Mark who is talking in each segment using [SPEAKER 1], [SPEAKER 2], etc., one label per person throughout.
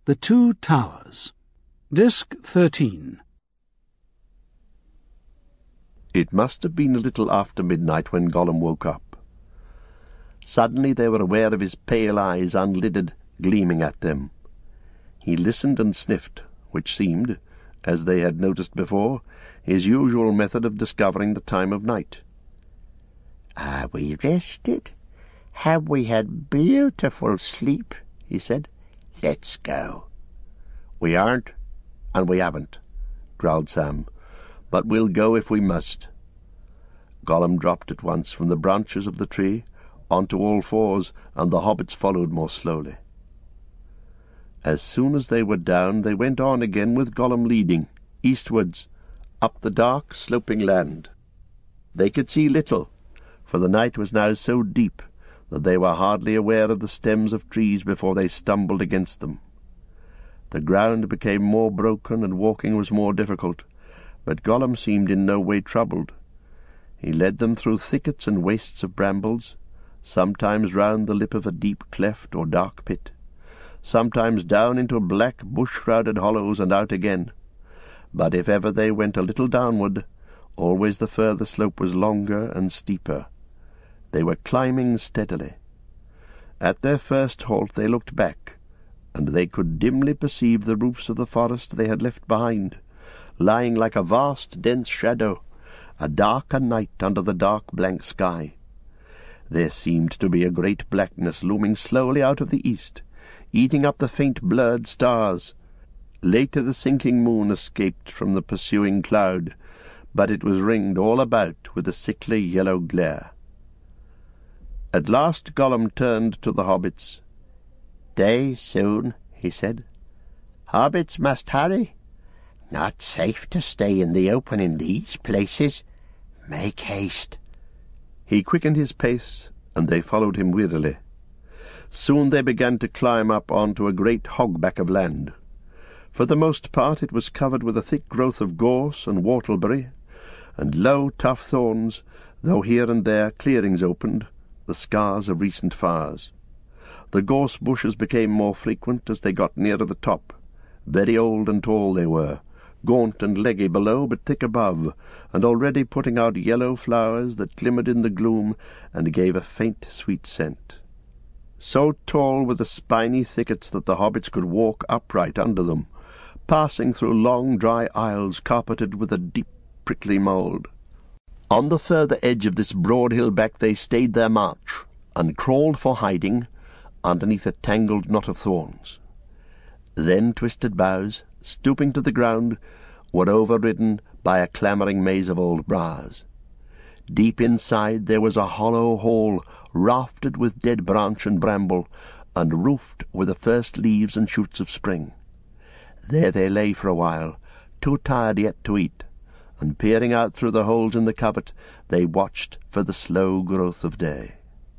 [SPEAKER 1] The Two Towers. Disc 13.
[SPEAKER 2] It must have been a little after midnight when Gollum woke up. Suddenly they were aware of his pale eyes, unlidded, gleaming at them. He listened and sniffed, which seemed, as they had noticed before, his usual method of discovering the time of night.
[SPEAKER 3] "Are we rested? Have we had beautiful sleep?" he said. "Let's go."
[SPEAKER 2] "We aren't, and we haven't," growled Sam, "but we'll go if we must." Gollum dropped at once from the branches of the tree onto all fours, and the hobbits followed more slowly. As soon as they were down, they went on again with Gollum leading, eastwards, up the dark, sloping land. They could see little, for the night was now so deep that they were hardly aware of the stems of trees before they stumbled against them. The ground became more broken, and walking was more difficult, but Gollum seemed in no way troubled. He led them through thickets and wastes of brambles, sometimes round the lip of a deep cleft or dark pit, sometimes down into black bush-shrouded hollows and out again. But if ever they went a little downward, always the further slope was longer and steeper. They were climbing steadily. At their first halt they looked back, and they could dimly perceive the roofs of the forest they had left behind, lying like a vast dense shadow, a darker night under the dark blank sky. There seemed to be a great blackness looming slowly out of the east, eating up the faint blurred stars. Later the sinking moon escaped from the pursuing cloud, but it was ringed all about with a sickly yellow glare. At last Gollum turned to the hobbits.
[SPEAKER 3] "Day soon," he said. "Hobbits must hurry. Not safe to stay in the open in these places. Make haste."
[SPEAKER 2] He quickened his pace, and they followed him wearily. Soon they began to climb up onto a great hogback of land. For the most part it was covered with a thick growth of gorse and whortleberry, and low tough thorns, though here and there clearings opened, the scars of recent fires. The gorse bushes became more frequent as they got nearer the top. Very old and tall they were, gaunt and leggy below, but thick above, and already putting out yellow flowers that glimmered in the gloom and gave a faint sweet scent. So tall were the spiny thickets that the hobbits could walk upright under them, passing through long dry aisles carpeted with a deep prickly mould. On the further edge of this broad hill-back they stayed their march, and crawled for hiding underneath a tangled knot of thorns. Then twisted boughs, stooping to the ground, were overridden by a clamouring maze of old briars. Deep inside there was a hollow hall, rafted with dead branch and bramble, and roofed with the first leaves and shoots of spring. There they lay for a while, too tired yet to eat, and peering out through the holes in the covert, they watched for the slow growth of day.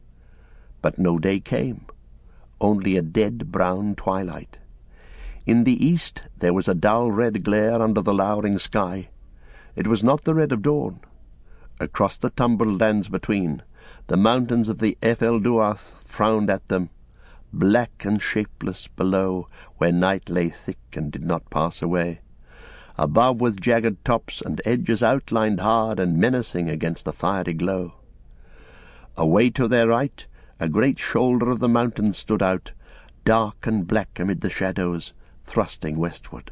[SPEAKER 2] But no day came, only a dead brown twilight. In the east there was a dull red glare under the lowering sky. It was not the red of dawn. Across the tumbled lands between, the mountains of the Efelduath frowned at them, black and shapeless below, where night lay thick and did not pass away, above with jagged tops and edges outlined hard and menacing against the fiery glow. Away to their right, a great shoulder of the mountain stood out, dark and black amid the shadows, thrusting westward.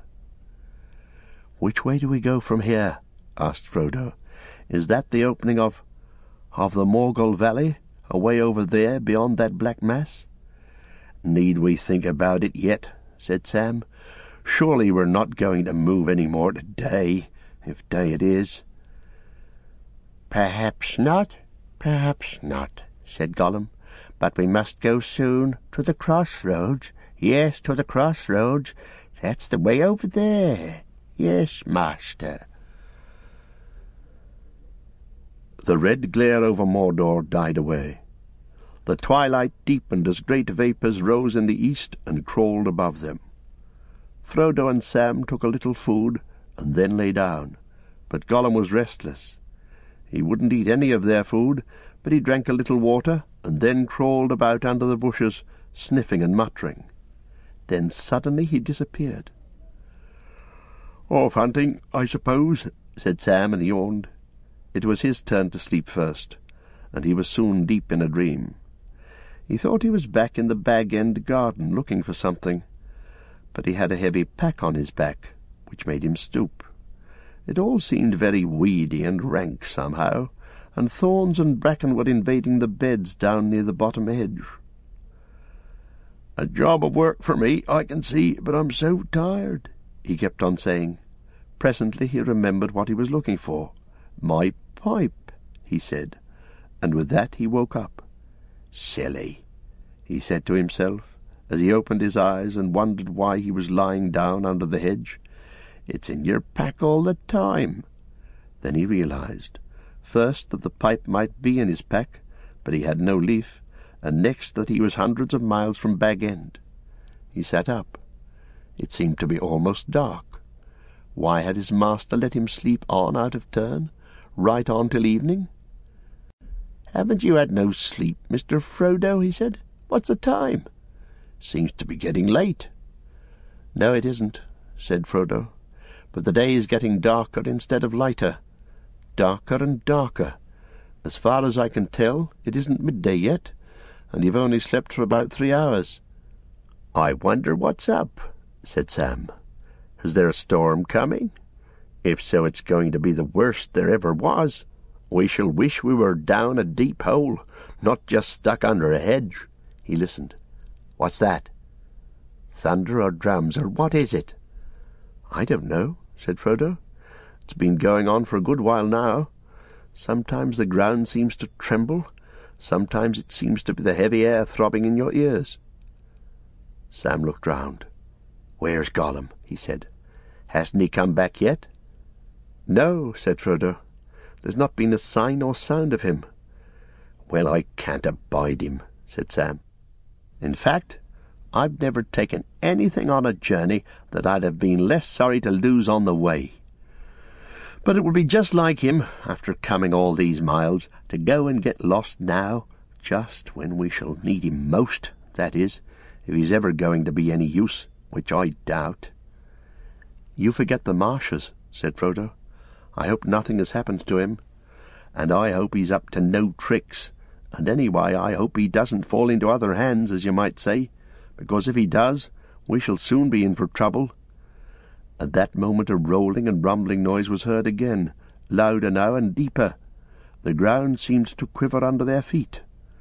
[SPEAKER 2] "Which way do we go from here?" asked Frodo. "Is that the opening of the Morgul Valley, away over there beyond that black mass?" "Need we think about it yet?" said Sam. "Surely we're not going to move any more today, if day it is."
[SPEAKER 3] Perhaps not, said Gollum. "But we must go soon to the crossroads. Yes, to the crossroads. That's the way over there. Yes, master."
[SPEAKER 2] The red glare over Mordor died away. The twilight deepened as great vapours rose in the east and crawled above them. Frodo and Sam took a little food and then lay down, but Gollum was restless. He wouldn't eat any of their food, but he drank a little water and then crawled about under the bushes, sniffing and muttering. Then suddenly he disappeared. "Off hunting, I suppose," said Sam, and yawned. It was his turn to sleep first, and he was soon deep in a dream. He thought he was back in the Bag End garden looking for something, but he had a heavy pack on his back, which made him stoop. It all seemed very weedy and rank somehow, and thorns and bracken were invading the beds down near the bottom edge. "A job of work for me, I can see, but I'm so tired," he kept on saying. Presently he remembered what he was looking for. "My pipe," he said, and with that he woke up. "Silly," he said to himself, as he opened his eyes and wondered why he was lying down under the hedge. "It's in your pack all the time." Then he realized, first that the pipe might be in his pack, but he had no leaf, and next that he was hundreds of miles from Bag End. He sat up. It seemed to be almost dark. Why had his master let him sleep on out of turn, right on till evening? "Haven't you had no sleep, Mr. Frodo?" he said. "What's the time? Seems to be getting late." "No, it isn't," said Frodo, "but the day is getting darker instead of lighter. Darker and darker. As far as I can tell, it isn't midday yet, and you've only slept for about 3 hours. "I wonder what's up," said Sam. "Is there a storm coming? If so, it's going to be the worst there ever was. We shall wish we were down a deep hole, not just stuck under a hedge." He listened. "What's that? Thunder or drums, or what is it?" "I don't know," said Frodo. "It's been going on for a good while now. Sometimes the ground seems to tremble, sometimes it seems to be the heavy air throbbing in your ears." Sam looked round. "Where's Gollum?" he said. "Hasn't he come back yet?" "No," said Frodo. "There's not been a sign or sound of him." "Well, I can't abide him," said Sam. "In fact, I've never taken anything on a journey that I'd have been less sorry to lose on the way. But it will be just like him, after coming all these miles, to go and get lost now, just when we shall need him most, that is, if he's ever going to be any use, which I doubt." "You forget the marshes," said Frodo. "I hope nothing has happened to him." "And I hope he's up to no tricks, and anyway I hope he doesn't fall into other hands, as you might say, because if he does, we shall soon be in for trouble." At that moment a rolling and rumbling noise was heard again, louder now and deeper. The ground seemed to quiver under their feet.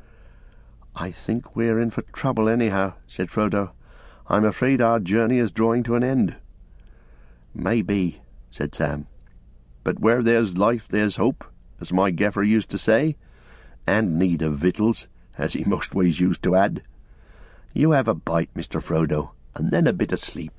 [SPEAKER 2] "I think we're in for trouble anyhow," said Frodo. "I'm afraid our journey is drawing to an end." "Maybe," said Sam. "But where there's life there's hope, as my gaffer used to say, and need of victuals, as he most ways used to add. You have a bite, Mr. Frodo, and then a bit of sleep."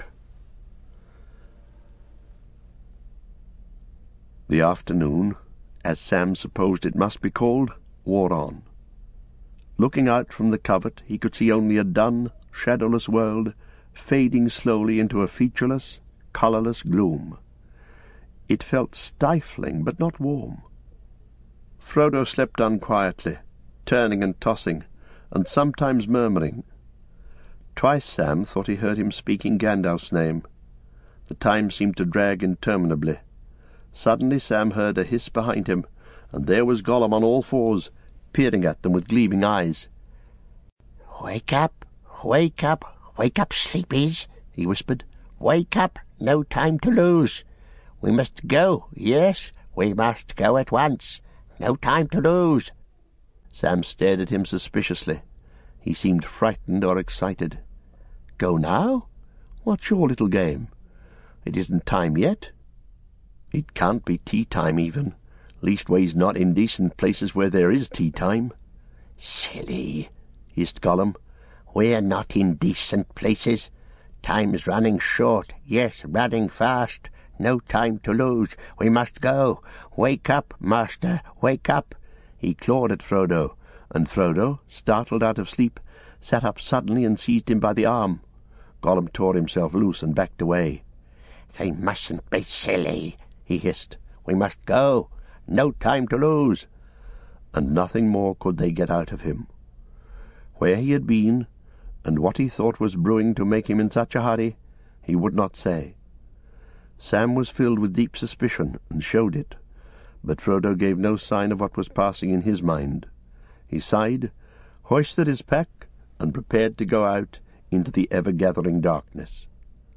[SPEAKER 2] The afternoon, as Sam supposed it must be called, wore on. Looking out from the covert, he could see only a dun, shadowless world, fading slowly into a featureless, colourless gloom. It felt stifling, but not warm. Frodo slept on quietly, turning and tossing, and sometimes murmuring. Twice Sam thought he heard him speaking Gandalf's name. The time seemed to drag interminably. Suddenly Sam heard a hiss behind him, and there was Gollum on all fours, peering at them with gleaming eyes.
[SPEAKER 3] "Wake up, wake up, wake up, sleepies," he whispered. "Wake up, no time to lose. We must go, yes, we must go at once. No time to lose."
[SPEAKER 2] Sam stared at him suspiciously. He seemed frightened or excited. "Go now? What's your little game? It isn't time yet." "It can't be tea-time even, leastways not in decent places where there is tea-time."
[SPEAKER 3] "Silly," hissed Gollum. "We're not in decent places. Time's running short, yes, running fast. No time to lose. We must go. Wake up, master, wake up."
[SPEAKER 2] He clawed at Frodo, and Frodo, startled out of sleep, sat up suddenly and seized him by the arm. Gollum tore himself loose and backed away.
[SPEAKER 3] "They mustn't be silly," he hissed. "We must go. No time to lose."
[SPEAKER 2] And nothing more could they get out of him. Where he had been, and what he thought was brewing to make him in such a hurry he would not say. Sam was filled with deep suspicion, and showed it, but Frodo gave no sign of what was passing in his mind. He sighed, hoisted his pack, and prepared to go out into the ever-gathering darkness.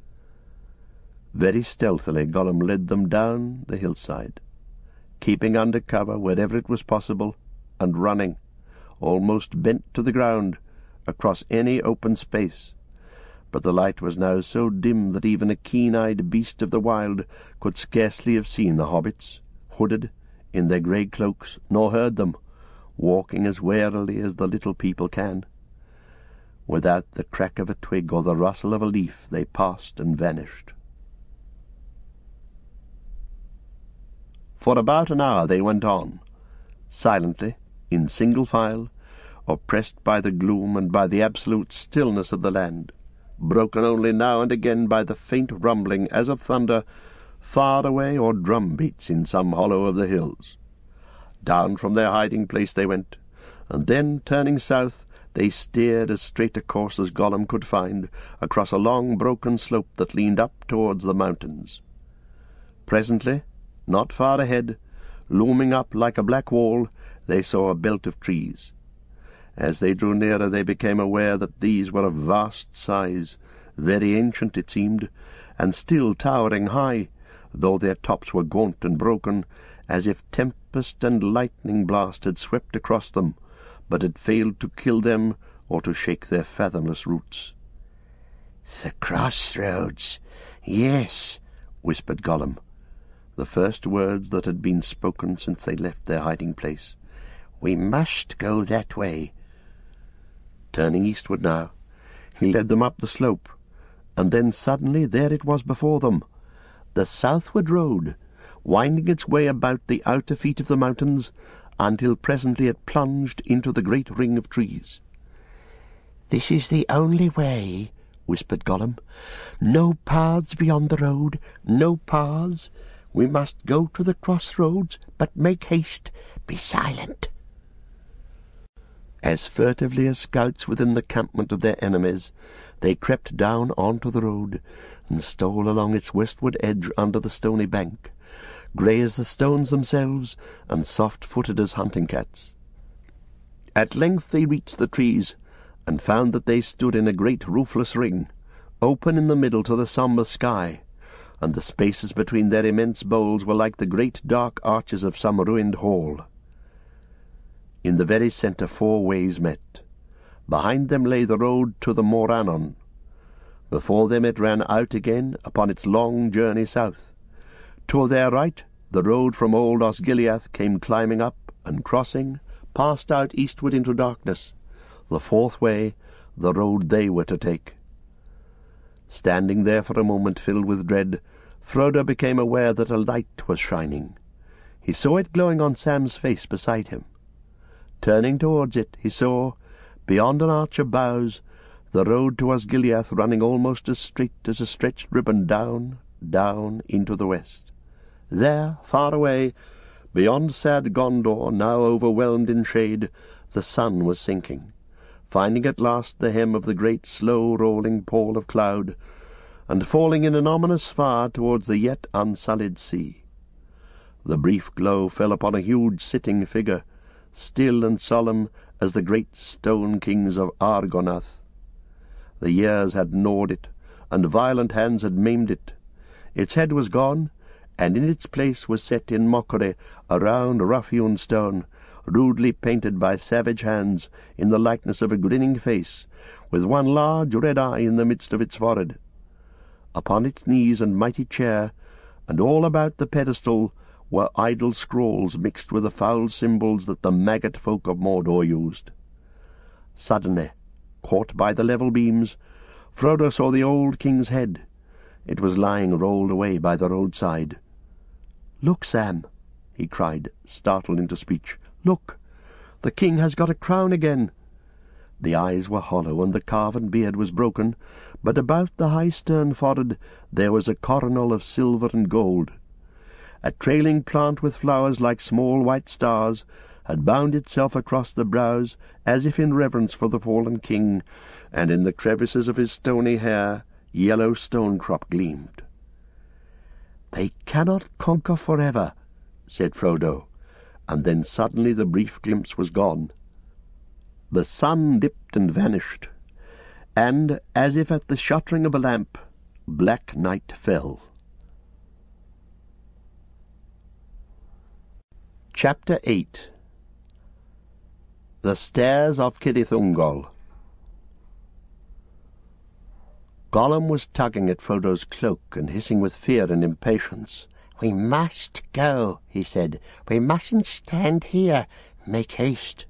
[SPEAKER 2] Very stealthily Gollum led them down the hillside, keeping under cover wherever it was possible, and running, almost bent to the ground, across any open space. But the light was now so dim that even a keen-eyed beast of the wild could scarcely have seen the hobbits, hooded in their grey cloaks, nor heard them, walking as warily as the little people can. Without the crack of a twig or the rustle of a leaf they passed and vanished. For about an hour they went on, silently, in single file, oppressed by the gloom and by the absolute stillness of the land, broken only now and again by the faint rumbling as of thunder far away or drum beats in some hollow of the hills. Down from their hiding-place they went, and then, turning south, they steered as straight a course as Gollum could find across a long broken slope that leaned up towards the mountains. Presently, not far ahead, looming up like a black wall, they saw a belt of trees. As they drew nearer they became aware that these were of vast size, very ancient it seemed, and still towering high, though their tops were gaunt and broken, as if tempest and lightning blast had swept across them, but had failed to kill them or to shake their fathomless roots.
[SPEAKER 3] "The crossroads, yes,"
[SPEAKER 2] whispered Gollum, the first words that had been spoken since they left their hiding-place.
[SPEAKER 3] "We must go that way."
[SPEAKER 2] Turning eastward now, he led them up the slope, and then suddenly there it was before them, the southward road, winding its way about the outer feet of the mountains, until presently it plunged into the great ring of trees.
[SPEAKER 3] "This is the only way," whispered Gollum. "No paths beyond the road, no paths. We must go to the crossroads, but make haste. Be silent."
[SPEAKER 2] As furtively as scouts within the campment of their enemies, they crept down onto the road, and stole along its westward edge under the stony bank, grey as the stones themselves, and soft-footed as hunting cats. At length they reached the trees, and found that they stood in a great roofless ring, open in the middle to the sombre sky, and the spaces between their immense boles were like the great dark arches of some ruined hall. In the very centre 4 ways met. Behind them lay the road to the Morannon. Before them it ran out again upon its long journey south. To their right the road from old Osgiliath came climbing up, and crossing, passed out eastward into darkness, the 4th way, the road they were to take. Standing there for a moment filled with dread, Frodo became aware that a light was shining. He saw it glowing on Sam's face beside him. Turning towards it, he saw, beyond an arch of boughs, the road to Osgiliath running almost as straight as a stretched ribbon down, down into the west. There, far away, beyond sad Gondor, now overwhelmed in shade, the sun was sinking, finding at last the hem of the great slow-rolling pall of cloud, and falling in an ominous far towards the yet unsullied sea. The brief glow fell upon a huge sitting figure, still and solemn as the great stone kings of Argonath. The years had gnawed it, and violent hands had maimed it. Its head was gone, and in its place was set in mockery a round rough-hewn stone, rudely painted by savage hands in the likeness of a grinning face, with one large red eye in the midst of its forehead. Upon its knees and mighty chair, and all about the pedestal, were idle scrolls mixed with the foul symbols that the maggot folk of Mordor used. Suddenly, caught by the level beams, Frodo saw the old king's head. It was lying rolled away by the roadside. "Look, Sam," he cried, startled into speech. "Look! The king has got a crown again." The eyes were hollow, and the carven beard was broken, but about the high stern forehead there was a coronal of silver and gold. A trailing plant with flowers like small white stars had bound itself across the brows, as if in reverence for the fallen king, and in the crevices of his stony hair yellow stonecrop gleamed. "They cannot conquer forever," said Frodo, and then suddenly the brief glimpse was gone. The sun dipped and vanished, and, as if at the shuttering of a lamp, black night fell. Chapter 8. The Stairs of Cirith Ungol. Gollum was tugging at Frodo's cloak and hissing with fear and impatience. "We must go," he said. "We mustn't stand here. Make haste."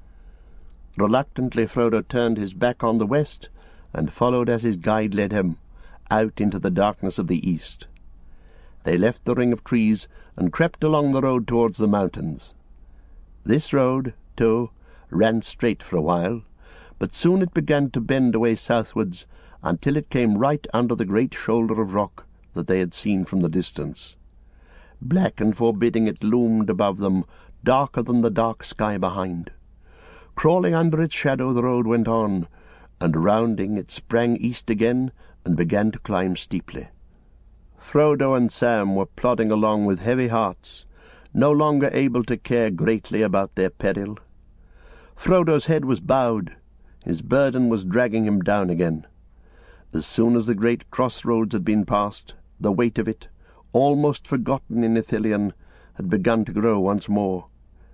[SPEAKER 2] Reluctantly Frodo turned his back on the west and followed as his guide led him, out into the darkness of the east. They left the ring of trees and crept along the road towards the mountains. This road, too, ran straight for a while, but soon it began to bend away southwards until it came right under the great shoulder of rock that they had seen from the distance. Black and forbidding it loomed above them, darker than the dark sky behind. Crawling under its shadow the road went on, and rounding it sprang east again and began to climb steeply. Frodo and Sam were plodding along with heavy hearts, no longer able to care greatly about their peril. Frodo's head was bowed, his burden was dragging him down again. As soon as the great crossroads had been passed, the weight of it, almost forgotten in Ithilien, had begun to grow once more.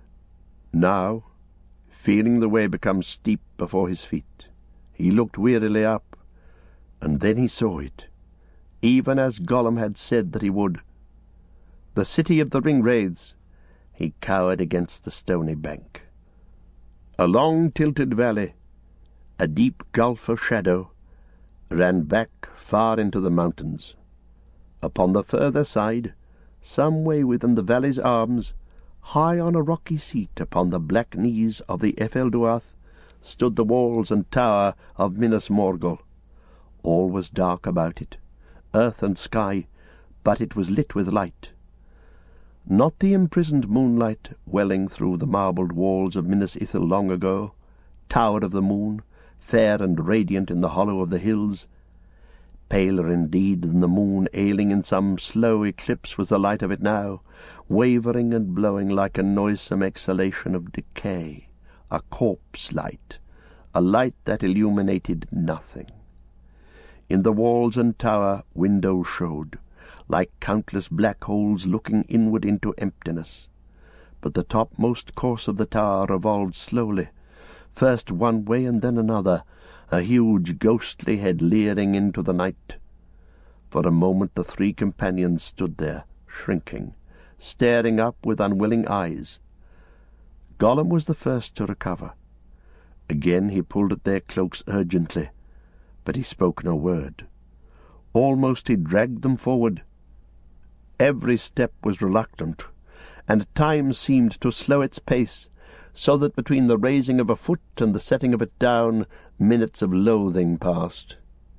[SPEAKER 2] Now, feeling the way become steep before his feet, he looked wearily up, and then he saw it, even as Gollum had said that he would. The city of the Ringwraiths. He cowered against the stony bank. A long tilted valley, a deep gulf of shadow, ran back far into the mountains. Upon the further side, some way within the valley's arms, high on a rocky seat upon the black knees of the Efelduath, stood the walls and tower of Minas Morgul. All was dark about it, earth and sky, but it was lit with light. Not the imprisoned moonlight welling through the marbled walls of Minas Ithil long ago, tower of the moon, fair and radiant in the hollow of the hills. Paler indeed than the moon, ailing in some slow eclipse, was the light of it now, wavering and blowing like a noisome exhalation of decay, a corpse light, a light that illuminated nothing. In the walls and tower windows showed, like countless black holes looking inward into emptiness. But the topmost course of the tower revolved slowly, first one way and then another, a huge ghostly head leering into the night. For a moment the three companions stood there, shrinking, staring up with unwilling eyes. Gollum was the first to recover. Again he pulled at their cloaks urgently, but he spoke no word. Almost he dragged them forward. Every step was reluctant, and time seemed to slow its pace, so that between the raising of a foot and the setting of it down, minutes of loathing passed.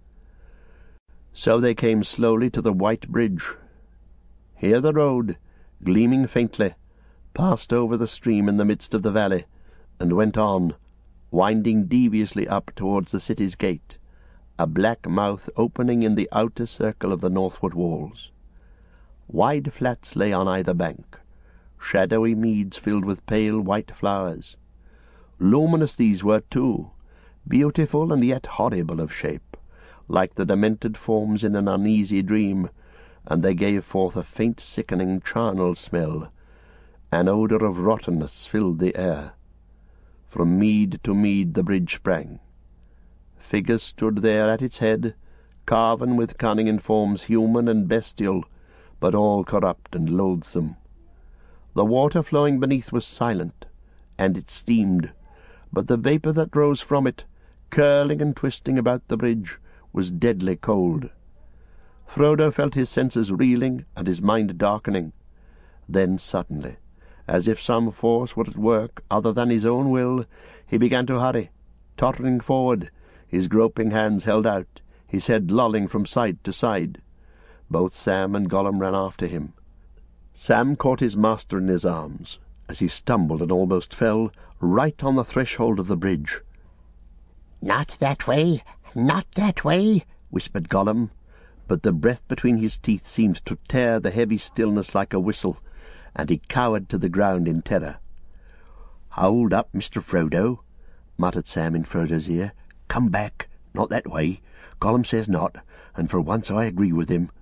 [SPEAKER 2] So they came slowly to the white bridge. Here the road, gleaming faintly, passed over the stream in the midst of the valley, and went on, winding deviously up towards the city's gate, a black mouth opening in the outer circle of the northward walls. Wide flats lay on either bank, shadowy meads filled with pale white flowers. Luminous these were too, beautiful and yet horrible of shape, like the demented forms in an uneasy dream, and they gave forth a faint sickening charnel smell. An odour of rottenness filled the air. From mead to mead the bridge sprang. Figures stood there at its head, carven with cunning in forms human and bestial, but all corrupt and loathsome. The water flowing beneath was silent, and it steamed, but the vapour that rose from it, curling and twisting about the bridge, was deadly cold. Frodo felt his senses reeling and his mind darkening. Then suddenly, as if some force were at work other than his own will, he began to hurry, tottering forward, his groping hands held out, his head lolling from side to side. Both Sam and Gollum ran after him. Sam caught his master in his arms, as he stumbled and almost fell, right on the threshold of the bridge.
[SPEAKER 3] "Not that way, not that way," whispered Gollum, but the breath between his teeth seemed to tear the heavy stillness like a whistle, and he cowered to the ground in terror. "Hold up, Mr. Frodo," muttered Sam in Frodo's ear. "Come back. Not that way. Gollum says not, and for once I agree with him."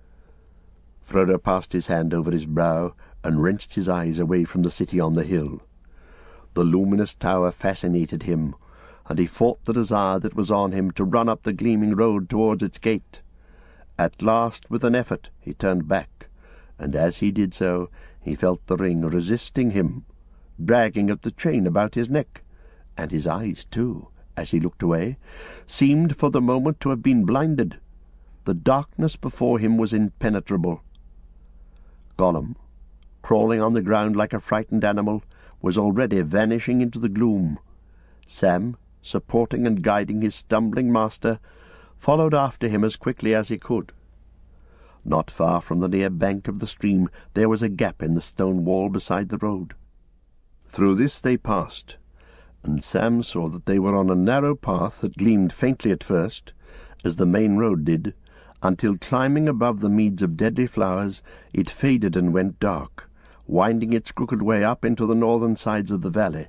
[SPEAKER 3] Frodo passed his hand over his brow and wrenched his eyes away from the city on the hill. The luminous tower fascinated him, and he fought the desire that was on him to run up the gleaming road towards its gate. At last, with an effort, he turned back, and as he did so, he felt the ring resisting him, dragging at the chain about his neck, and his eyes, too, as he looked away, seemed for the moment to have been blinded. The darkness before him was impenetrable. Gollum, crawling on the ground like a frightened animal, was already vanishing into the gloom. Sam, supporting and guiding his stumbling master, followed after him as quickly as he could. Not far from the near bank of the stream there was a gap in the stone wall beside the road. Through this they passed, and Sam saw that they were on a narrow path that gleamed faintly at first, as the main road did, until, climbing above the meads of deadly flowers, it faded and went dark, winding its crooked way up into the northern sides of the valley.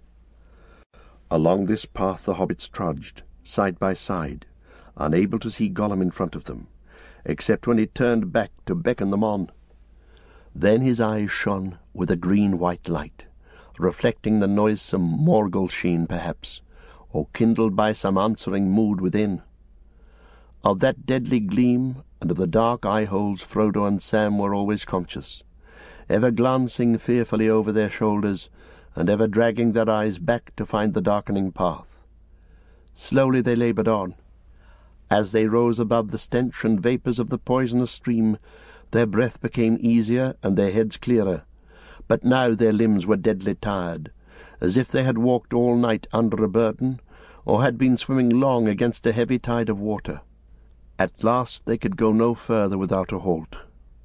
[SPEAKER 3] Along this path the hobbits trudged, side by side, unable to see Gollum in front of them, except when he turned back to beckon them on. Then his eyes shone with a green-white light, reflecting the noisome Morgul sheen, perhaps, or kindled by some answering mood within. Of that deadly gleam and of the dark eye-holes Frodo and Sam were always conscious, ever glancing fearfully over their shoulders, and ever dragging their eyes back to find the darkening path. Slowly they laboured on. As they rose above the stench and vapours of the poisonous stream, their breath became easier and their heads clearer, but now their limbs were deadly tired, as if they had walked all night under a burden, or had been swimming long against a heavy tide of water. At last they could go no further without a halt.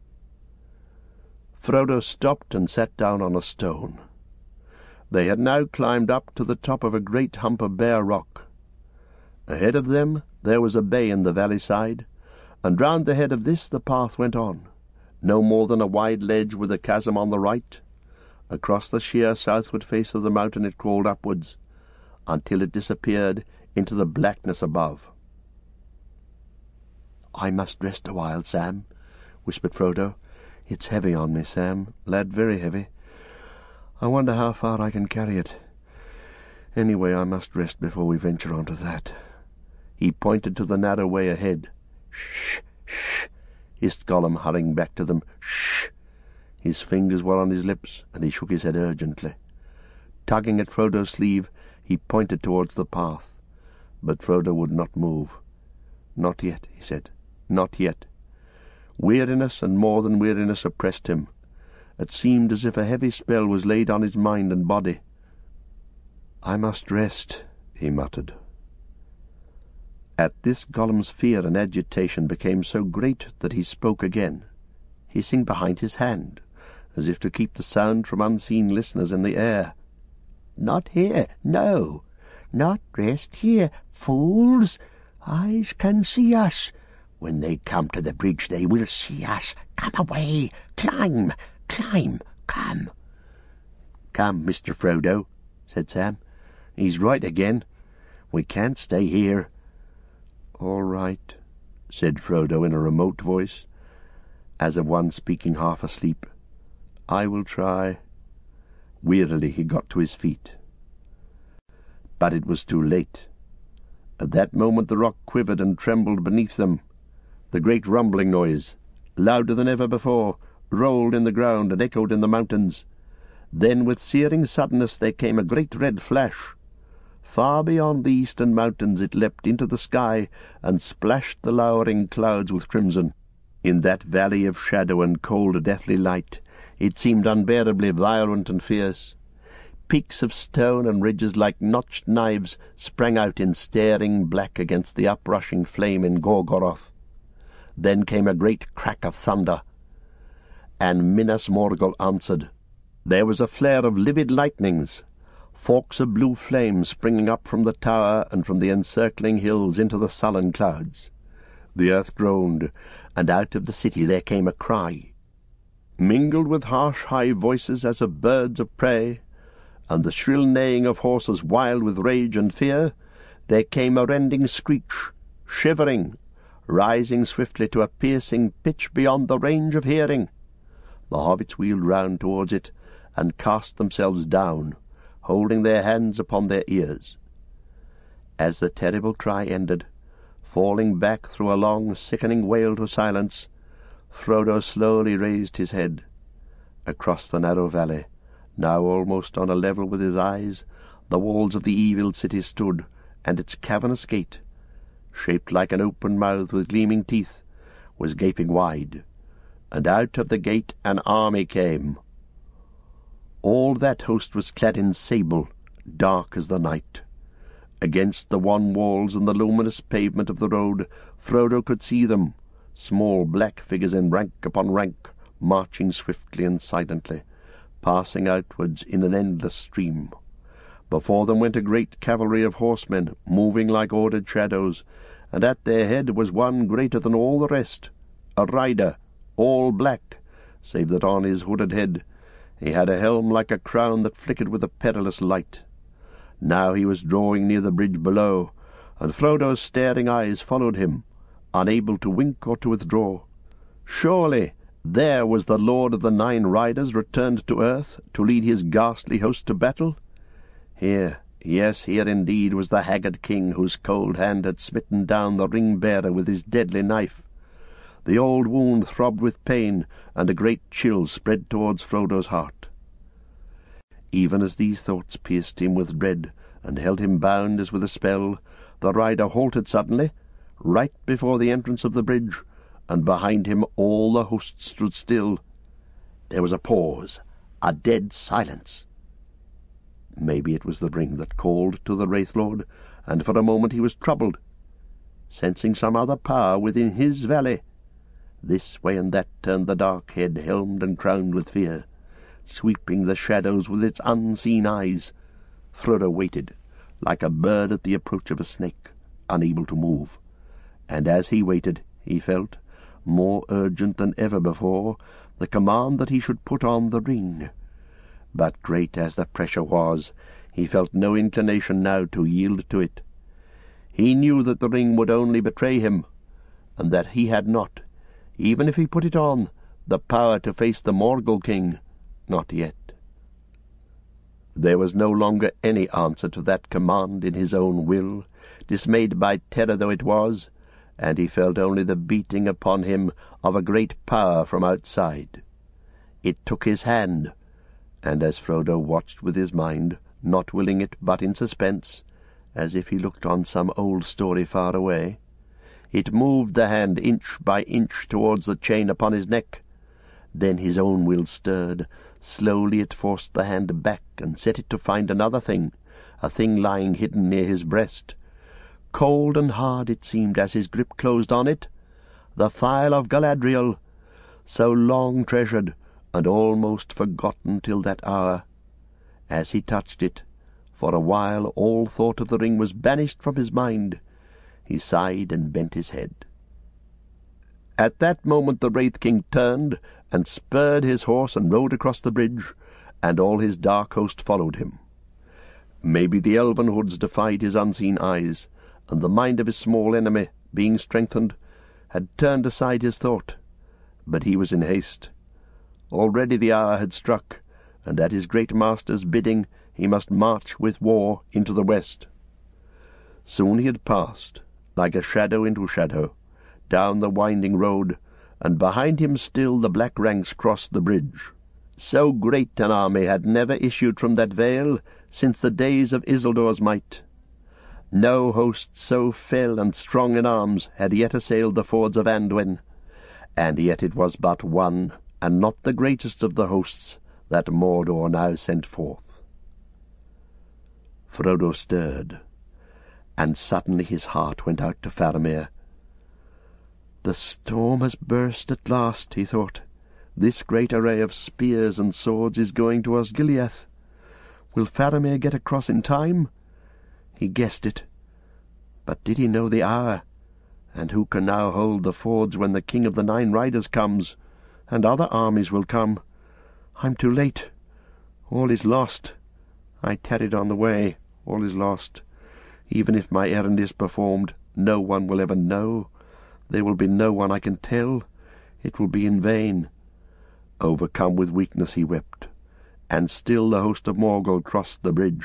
[SPEAKER 3] Frodo stopped and sat down on a stone. They had now climbed up to the top of a great hump of bare rock. Ahead of them there was a bay in the valley side, and round the head of this the path went on, no more than a wide ledge with a chasm on the right. Across the sheer southward face of the mountain it crawled upwards, until it disappeared into the blackness above. "I must rest a while, Sam," whispered Frodo. "It's heavy on me, Sam, lad, very heavy. I wonder how far I can carry it. Anyway, I must rest before we venture on to that." He pointed to the narrow way ahead. "Shh, shh," hissed Gollum, hurrying back to them. "Shh." His fingers were on his lips, and he shook his head urgently. Tugging at Frodo's sleeve, he pointed towards the path, but Frodo would not move. "Not yet," he said. "Not yet." Weariness and more than weariness oppressed him. It seemed as if a heavy spell was laid on his mind and body. "I must rest," he muttered. At this Gollum's fear and agitation became so great that he spoke again, hissing behind his hand, as if to keep the sound from unseen listeners in the air. "Not here, no. Not rest here, fools. Eyes can see us. When they come to the bridge they will see us. Come away. Climb, climb, come." "Come, Mr. Frodo," said Sam. "He's right again. We can't stay here." "All right," said Frodo in a remote voice, as of one speaking half asleep. "I will try." Wearily he got to his feet. But it was too late. At that moment the rock quivered and trembled beneath them. The great rumbling noise, louder than ever before, rolled in the ground and echoed in the mountains. Then with searing suddenness there came a great red flash. Far beyond the eastern mountains it leapt into the sky and splashed the lowering clouds with crimson. In that valley of shadow and cold deathly light it seemed unbearably violent and fierce. Peaks of stone and ridges like notched knives sprang out in staring black against the uprushing flame in Gorgoroth. Then came a great crack of thunder, and Minas Morgul answered. There was a flare of livid lightnings.
[SPEAKER 2] forks of blue flame springing up from the tower and from the encircling hills into the sullen clouds. The earth groaned, and out of the city there came a cry, mingled with harsh high voices as of birds of prey, and the shrill neighing of horses wild with rage and fear. There came a rending screech, shivering, rising swiftly to a piercing pitch beyond the range of hearing. The hobbits wheeled round towards it, and cast themselves down, holding their hands upon their ears. As the terrible cry ended, falling back through a long, sickening wail to silence, Frodo slowly raised his head. Across the narrow valley, now almost on a level with his eyes, the walls of the evil city stood, and its cavernous gate, shaped like an open mouth with gleaming teeth, was gaping wide, and out of the gate an army came. All that host was clad in sable, dark as the night. Against the wan walls and the luminous pavement of the road Frodo could see them, small black figures in rank upon rank, marching swiftly and silently, passing outwards in an endless stream. Before them went a great cavalry of horsemen, moving like ordered shadows, and at their head was one greater than all the rest, a rider, all black, save that on his hooded head he had a helm like a crown that flickered with a perilous light. Now he was drawing near the bridge below, and Frodo's staring eyes followed him, unable to wink or to withdraw. Surely there was the Lord of the Nine Riders returned to earth to lead his ghastly host to battle. Here, yes, here indeed was the haggard king whose cold hand had smitten down the ring-bearer with his deadly knife. The old wound throbbed with pain, and a great chill spread towards Frodo's heart. Even as these thoughts pierced him with dread and held him bound as with a spell, the rider halted suddenly, right before the entrance of the bridge, and behind him all the host stood still. There was a pause, a dead silence. Maybe it was the ring that called to the Wraith-Lord, and for a moment he was troubled, sensing some other power within his valley. This way and that turned the dark head, helmed and crowned with fear, sweeping the shadows with its unseen eyes. Frodo waited, like a bird at the approach of a snake, unable to move. And as he waited, he felt, more urgent than ever before, the command that he should put on the ring. But great as the pressure was, he felt no inclination now to yield to it. He knew that the ring would only betray him, and that he had not, even if he put it on, the power to face the Morgul king. Not yet. There was no longer any answer to that command in his own will, dismayed by terror though it was, and he felt only the beating upon him of a great power from outside. It took his hand, and as Frodo watched with his mind, not willing it but in suspense, as if he looked on some old story far away, it moved the hand inch by inch towards the chain upon his neck. Then his own will stirred. Slowly it forced the hand back and set it to find another thing, a thing lying hidden near his breast. Cold and hard it seemed as his grip closed on it, the phial of Galadriel, so long treasured and almost forgotten till that hour. As he touched it, for a while all thought of the ring was banished from his mind. He sighed and bent his head. At that moment the Wraith-King turned and spurred his horse and rode across the bridge, and all his dark host followed him. Maybe the elven hoods defied his unseen eyes, and the mind of his small enemy, being strengthened, had turned aside his thought. But he was in haste. Already the hour had struck, and at his great master's bidding he must march with war into the west. Soon he had passed, like a shadow into shadow, down the winding road, and behind him still the black ranks crossed the bridge. So great an army had never issued from that vale since the days of Isildur's might. No host so fell and strong in arms had yet assailed the fords of Anduin, and yet it was but one, and not the greatest of the hosts, that Mordor now sent forth. Frodo stirred, and suddenly his heart went out to Faramir. The storm has burst at last, he thought. This great array of spears and swords is going to Osgiliath. Will Faramir get across in time? He guessed it. But did he know the hour? And who can now hold the fords when the King of the Nine Riders comes, and other armies will come? I'm too late. All is lost. I tarried on the way. All is lost. Even if my errand is performed, no one will ever know. There will be no one I can tell. It will be in vain. Overcome with weakness he wept, and still the host of Morgul crossed the bridge.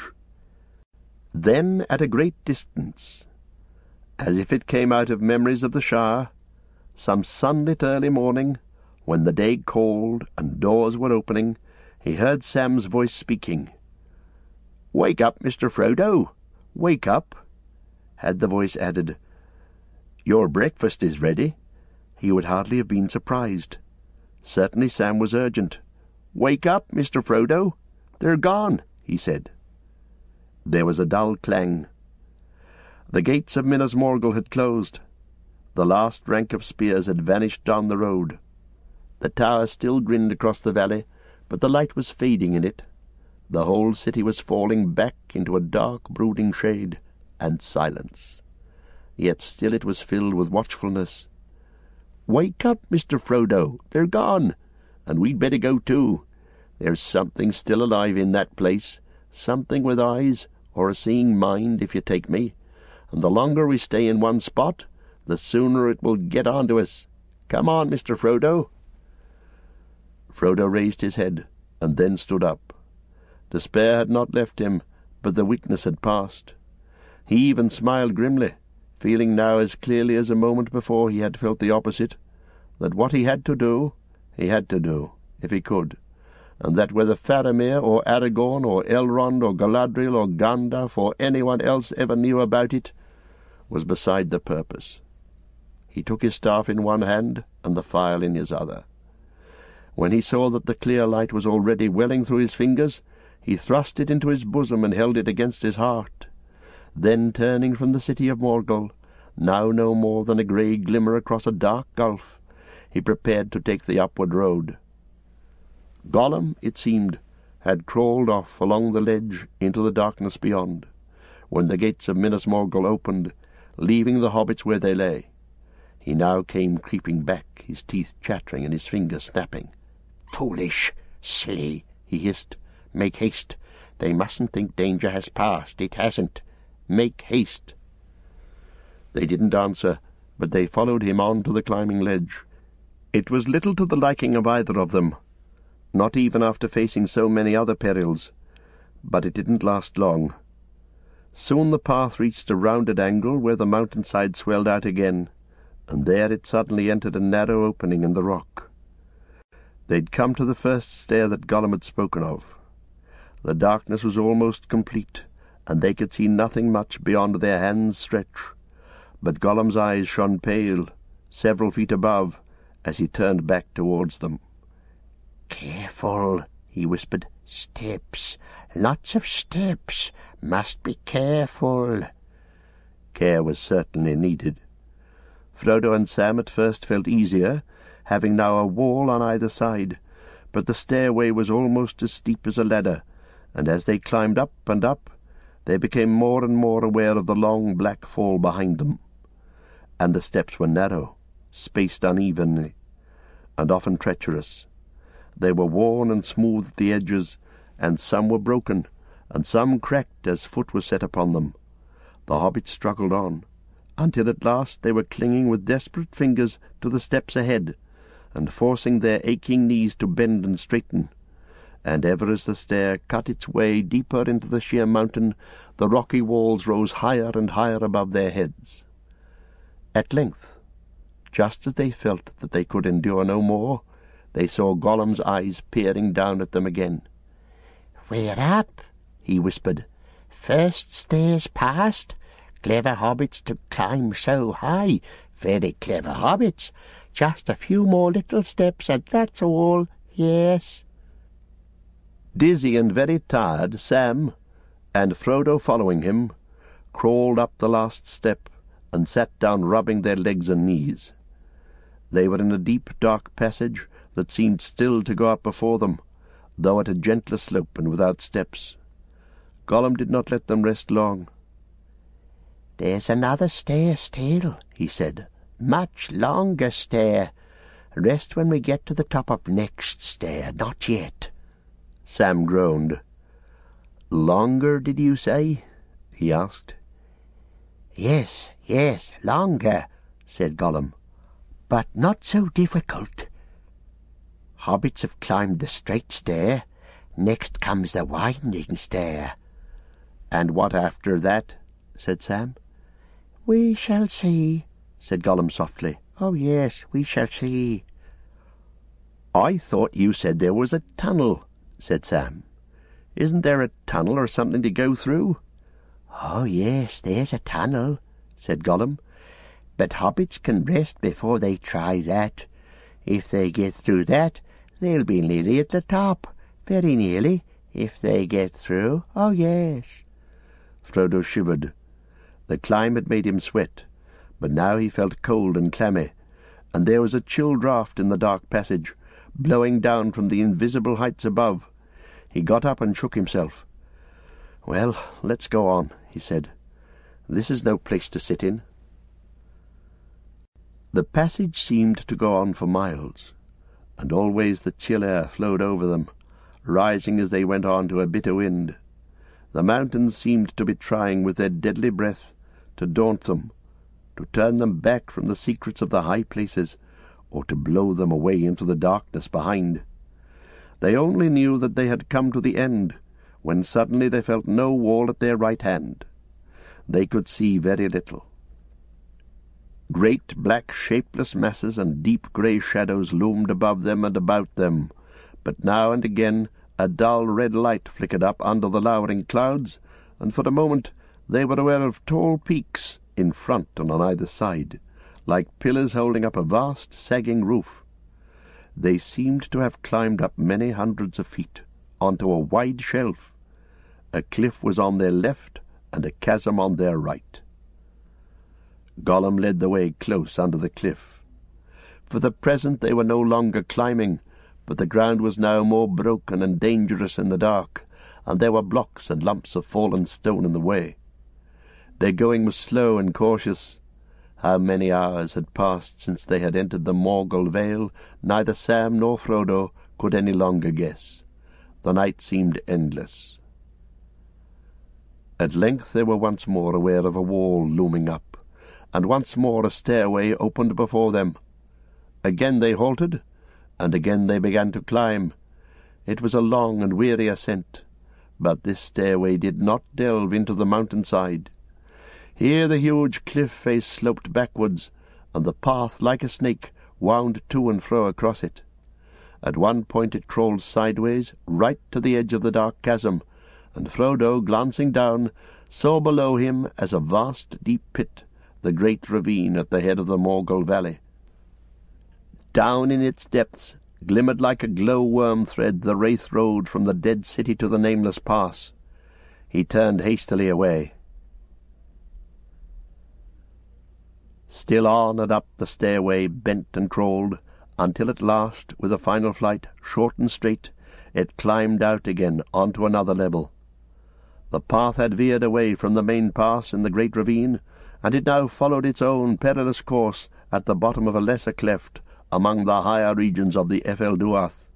[SPEAKER 2] Then, at a great distance, as if it came out of memories of the Shire, some sunlit early morning, when the day called and doors were opening, he heard Sam's voice speaking. "Wake up, Mr. Frodo! Wake up!" Had the voice added, "Your breakfast is ready," he would hardly have been surprised. Certainly Sam was urgent. "Wake up, Mr. Frodo! They're gone," he said. There was a dull clang. The gates of Minas Morgul had closed. The last rank of spears had vanished down the road. The tower still grinned across the valley, but the light was fading in it. The whole city was falling back into a dark, brooding shade and silence. Yet still it was filled with watchfulness. "Wake up, Mr. Frodo! They're gone, and we'd better go too. There's something still alive in that place, something with eyes, or a seeing mind, if you take me, and the longer we stay in one spot, the sooner it will get on to us. Come on, Mr. Frodo." Frodo raised his head, and then stood up. Despair had not left him, but the weakness had passed. He even smiled grimly, feeling now as clearly as a moment before he had felt the opposite, that what he had to do, if he could, and that whether Faramir or Aragorn or Elrond or Galadriel or Gandalf or anyone else ever knew about it, was beside the purpose. He took his staff in one hand and the file in his other. When he saw that the clear light was already welling through his fingers, he thrust it into his bosom and held it against his heart. Then, turning from the city of Morgul, now no more than a grey glimmer across a dark gulf, he prepared to take the upward road. Gollum, it seemed, had crawled off along the ledge into the darkness beyond, when the gates of Minas Morgul opened, leaving the hobbits where they lay. He now came creeping back, his teeth chattering and his fingers snapping. "Foolish, silly," he hissed. "Make haste. They mustn't think danger has passed. It hasn't. Make haste." They didn't answer, but they followed him on to the climbing ledge. It was little to the liking of either of them, not even after facing so many other perils, but it didn't last long. Soon the path reached a rounded angle where the mountainside swelled out again, and there it suddenly entered a narrow opening in the rock. They'd come to the first stair that Gollum had spoken of. The darkness was almost complete, and they could see nothing much beyond their hands' stretch, but Gollum's eyes shone pale, several feet above, as he turned back towards them. "Careful," he whispered. "Steps. Lots of steps. Must be careful." Care was certainly needed. Frodo and Sam at first felt easier, having now a wall on either side, but the stairway was almost as steep as a ladder, and as they climbed up and up, they became more and more aware of the long black fall behind them. And the steps were narrow, spaced unevenly, and often treacherous. They were worn and smooth at the edges, and some were broken, and some cracked as foot was set upon them. The hobbits struggled on, until at last they were clinging with desperate fingers to the steps ahead, and forcing their aching knees to bend and straighten. And ever as the stair cut its way deeper into the sheer mountain, the rocky walls rose higher and higher above their heads. At length, just as they felt that they could endure no more, they saw Gollum's eyes peering down at them again. "We're up," he whispered. "First stairs past. Clever hobbits to climb so high. Very clever hobbits. Just a few more little steps, and that's all. Yes." Dizzy and very tired, Sam, and Frodo following him, crawled up the last step and sat down rubbing their legs and knees. They were in a deep, dark passage that seemed still to go up before them, though at a gentler slope and without steps. Gollum did not let them rest long.
[SPEAKER 3] "There's another stair still," he said. "Much longer stair. Rest when we get to the top of next stair, not yet."
[SPEAKER 2] Sam groaned. "Longer, did you say?" he asked.
[SPEAKER 3] Yes, longer," said Gollum, "but not so difficult. Hobbits have climbed the straight stair. Next comes the winding stair."
[SPEAKER 2] "And what after that?" said Sam.
[SPEAKER 3] "We shall see," said Gollum softly. "Oh, yes, we shall see."
[SPEAKER 2] "I thought you said there was a tunnel," said Sam. "Isn't there a tunnel or something to go through?"
[SPEAKER 3] "Oh, yes, there's a tunnel," said Gollum. "But hobbits can rest before they try that. If they get through that, they'll be nearly at the top. Very nearly, if they get through. Oh, yes."
[SPEAKER 2] Frodo shivered. The climb had made him sweat, but now he felt cold and clammy, and there was a chill draught in the dark passage, blowing down from the invisible heights above. He got up and shook himself. "Well, let's go on," he said. "This is no place to sit in." The passage seemed to go on for miles, and always the chill air flowed over them, rising as they went on to a bitter wind. The mountains seemed to be trying with their deadly breath to daunt them, to turn them back from the secrets of the high places, or to blow them away into the darkness behind. They only knew that they had come to the end, when suddenly they felt no wall at their right hand. They could see very little. Great black shapeless masses and deep grey shadows loomed above them and about them, but now and again a dull red light flickered up under the lowering clouds, and for a moment they were aware of tall peaks in front and on either side, like pillars holding up a vast sagging roof. They seemed to have climbed up many hundreds of feet onto a wide shelf. A cliff was on their left and a chasm on their right. Gollum led the way close under the cliff. For the present they were no longer climbing, but the ground was now more broken and dangerous in the dark, and there were blocks and lumps of fallen stone in the way. Their going was slow and cautious. How many hours had passed since they had entered the Morgul Vale, neither Sam nor Frodo could any longer guess. The night seemed endless. At length they were once more aware of a wall looming up, and once more a stairway opened before them. Again they halted, and again they began to climb. It was a long and weary ascent, but this stairway did not delve into the mountainside. Here the huge cliff face sloped backwards, and the path, like a snake, wound to and fro across it. At one point it crawled sideways, right to the edge of the dark chasm, and Frodo, glancing down, saw below him, as a vast deep pit, the great ravine at the head of the Morgul Valley. Down in its depths glimmered like a glow-worm thread the wraith road from the dead city to the Nameless Pass. He turned hastily away. Still on and up the stairway bent and crawled, until at last, with a final flight, short and straight, it climbed out again onto another level. The path had veered away from the main pass in the great ravine, and it now followed its own perilous course at the bottom of a lesser cleft among the higher regions of the Efelduath.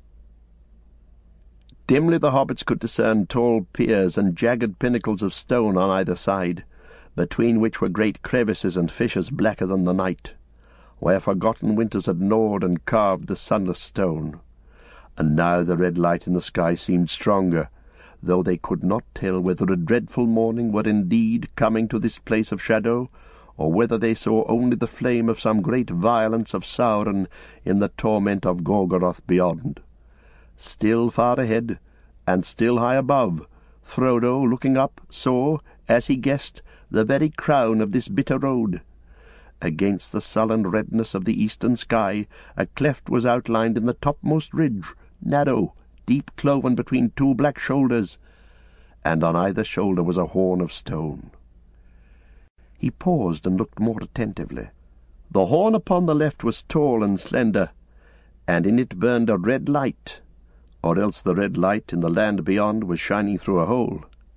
[SPEAKER 2] Dimly the hobbits could discern tall piers and jagged pinnacles of stone on either side, between which were great crevices and fissures blacker than the night, where forgotten winters had gnawed and carved the sunless stone. And now the red light in the sky seemed stronger, though they could not tell whether a dreadful morning were indeed coming to this place of shadow, or whether they saw only the flame of some great violence of Sauron in the torment of Gorgoroth beyond. Still far ahead, and still high above, Frodo, looking up, saw, as he guessed, the very crown of this bitter road. Against the sullen redness of the eastern sky a cleft was outlined in the topmost ridge, narrow, deep cloven between two black shoulders, and on either shoulder was a horn of stone. He paused and looked more attentively. The horn upon the left was tall and slender, and in it burned a red light, or else the red light in the land beyond was shining through a hole.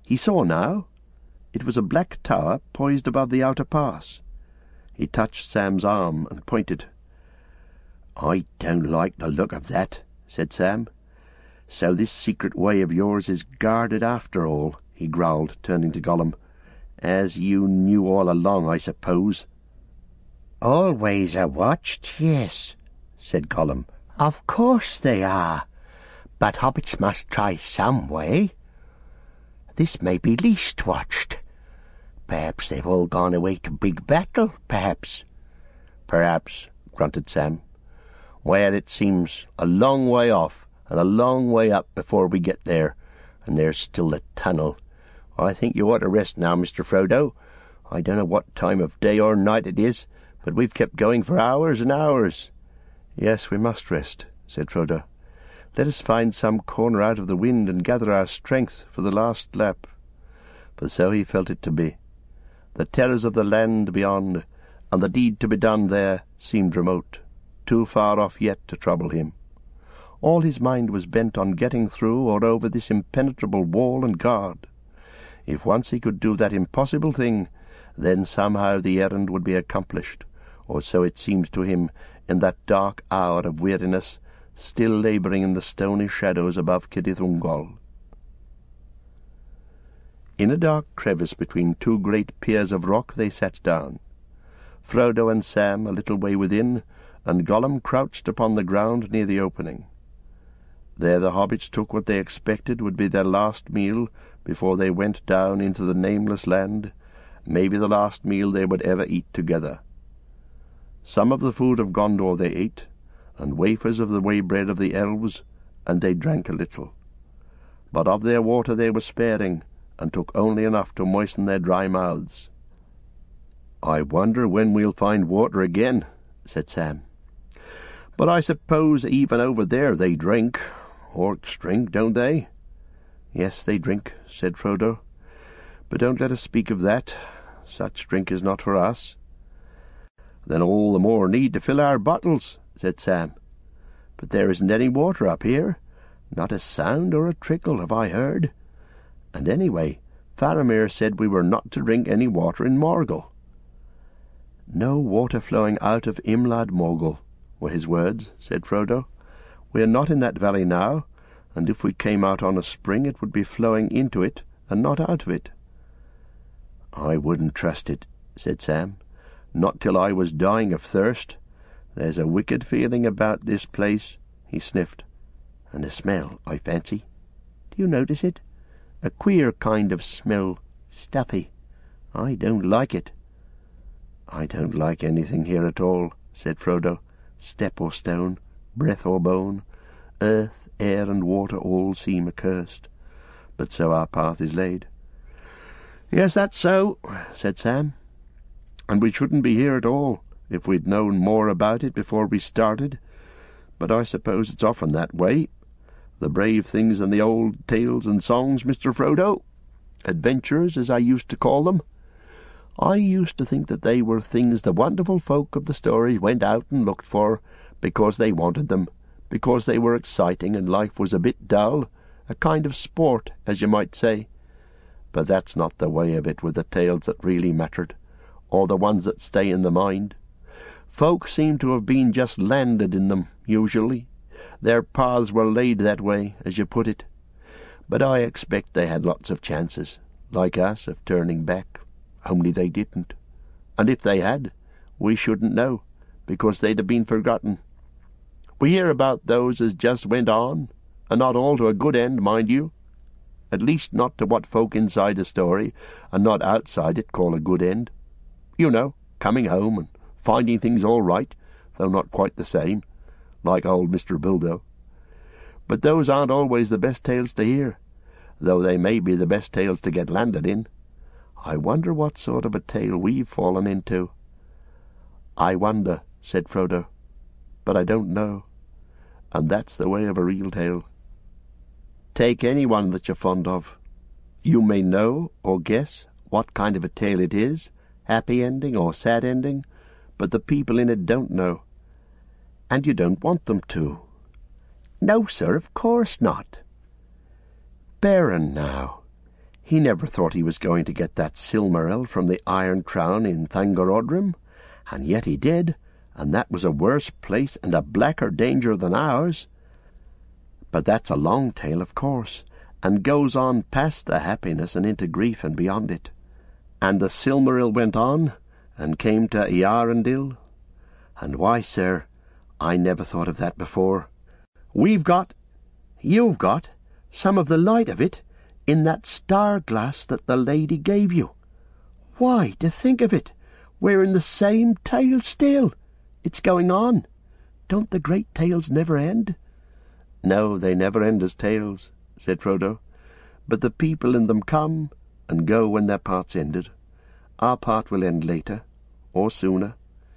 [SPEAKER 2] He saw now. It was a black tower poised above the outer pass. He touched Sam's arm and pointed. "I don't like the look of that," said Sam. "So this secret way of yours is guarded after all," he growled, turning to Gollum. "As you knew all along, I suppose."
[SPEAKER 3] "Always are watched, yes," said Gollum. "Of course they are. But hobbits must try some way. This may be least watched. Perhaps they've all gone away to big battle, perhaps."
[SPEAKER 2] "Perhaps," grunted Sam. "Well, it seems a long way off and a long way up before we get there, and there's still the tunnel. I think you ought to rest now, Mr. Frodo. I don't know what time of day or night it is, but we've kept going for hours and hours." "Yes, we must rest," said Frodo. "Let us find some corner out of the wind and gather our strength for the last lap." For so he felt it to be. The terrors of the land beyond, and the deed to be done there, seemed remote, too far off yet to trouble him. All his mind was bent on getting through or over this impenetrable wall and guard. If once he could do that impossible thing, then somehow the errand would be accomplished, or so it seemed to him in that dark hour of weariness, still labouring in the stony shadows above Cirith Ungol. In a dark crevice between two great piers of rock they sat down, Frodo and Sam a little way within, and Gollum crouched upon the ground near the opening. There the hobbits took what they expected would be their last meal before they went down into the nameless land, maybe the last meal they would ever eat together. Some of the food of Gondor they ate, and wafers of the waybread of the elves, and they drank a little. But of their water they were sparing, and took only enough to moisten their dry mouths. "I wonder when we'll find water again," said Sam. "But I suppose even over there they drink. Orcs drink, don't they?" "Yes, they drink," said Frodo. "But don't let us speak of that. Such drink is not for us." "Then all the more need to fill our bottles," said Sam. "But there isn't any water up here. Not a sound or a trickle have I heard. And anyway, Faramir said we were not to drink any water in Morgul." "No water flowing out of Imlad Morgul," were his words, said Frodo. "We are not in that valley now, and if we came out on a spring it would be flowing into it and not out of it." "I wouldn't trust it," said Sam. "Not till I was dying of thirst. There's a wicked feeling about this place," he sniffed. "And a smell, I fancy. Do you notice it? A queer kind of smell, stuffy. I don't like it." "I don't like anything here at all," said Frodo. "Step or stone, breath or bone, earth, air, and water all seem accursed. But so our path is laid." "Yes, that's so," said Sam. "And we shouldn't be here at all if we'd known more about it before we started. But I suppose it's often that way. The brave things in the old tales and songs, Mr. Frodo. Adventurers, as I used to call them. I used to think that they were things the wonderful folk of the stories went out and looked for, because they wanted them, because they were exciting and life was a bit dull, a kind of sport, as you might say. But that's not the way of it with the tales that really mattered, or the ones that stay in the mind. Folk seem to have been just landed in them, usually. Their paths were laid that way, as you put it. But I expect they had lots of chances, like us, of turning back, only they didn't. And if they had, we shouldn't know, because they'd have been forgotten. We hear about those as just went on, and not all to a good end, mind you. At least not to what folk inside a story, and not outside it, call a good end. You know, coming home and finding things all right, though not quite the same, like old Mr. Bilbo. But those aren't always the best tales to hear, though they may be the best tales to get landed in. I wonder what sort of a tale we've fallen into." "I wonder," said Frodo, "but I don't know. And that's the way of a real tale. Take any one that you're fond of. You may know or guess what kind of a tale it is, happy ending or sad ending, but the people in it don't know. And you don't want them to."
[SPEAKER 3] "No, sir, of course not."
[SPEAKER 2] "Beren, now. He never thought he was going to get that Silmaril from the Iron Crown in Thangorodrim, and yet he did, and that was a worse place and a blacker danger than ours. But that's a long tale, of course, and goes on past the happiness and into grief and beyond it. And the Silmaril went on, and came to Earendil. And why, sir, I never thought of that before. You've got, some of the light of it in that star-glass that the lady gave you. Why, to think of it, we're in the same tale still. It's going on. Don't the great tales never end? No, they never end as tales, said Frodo, but the people in them come and go when their part's ended. Our part will end later, or sooner.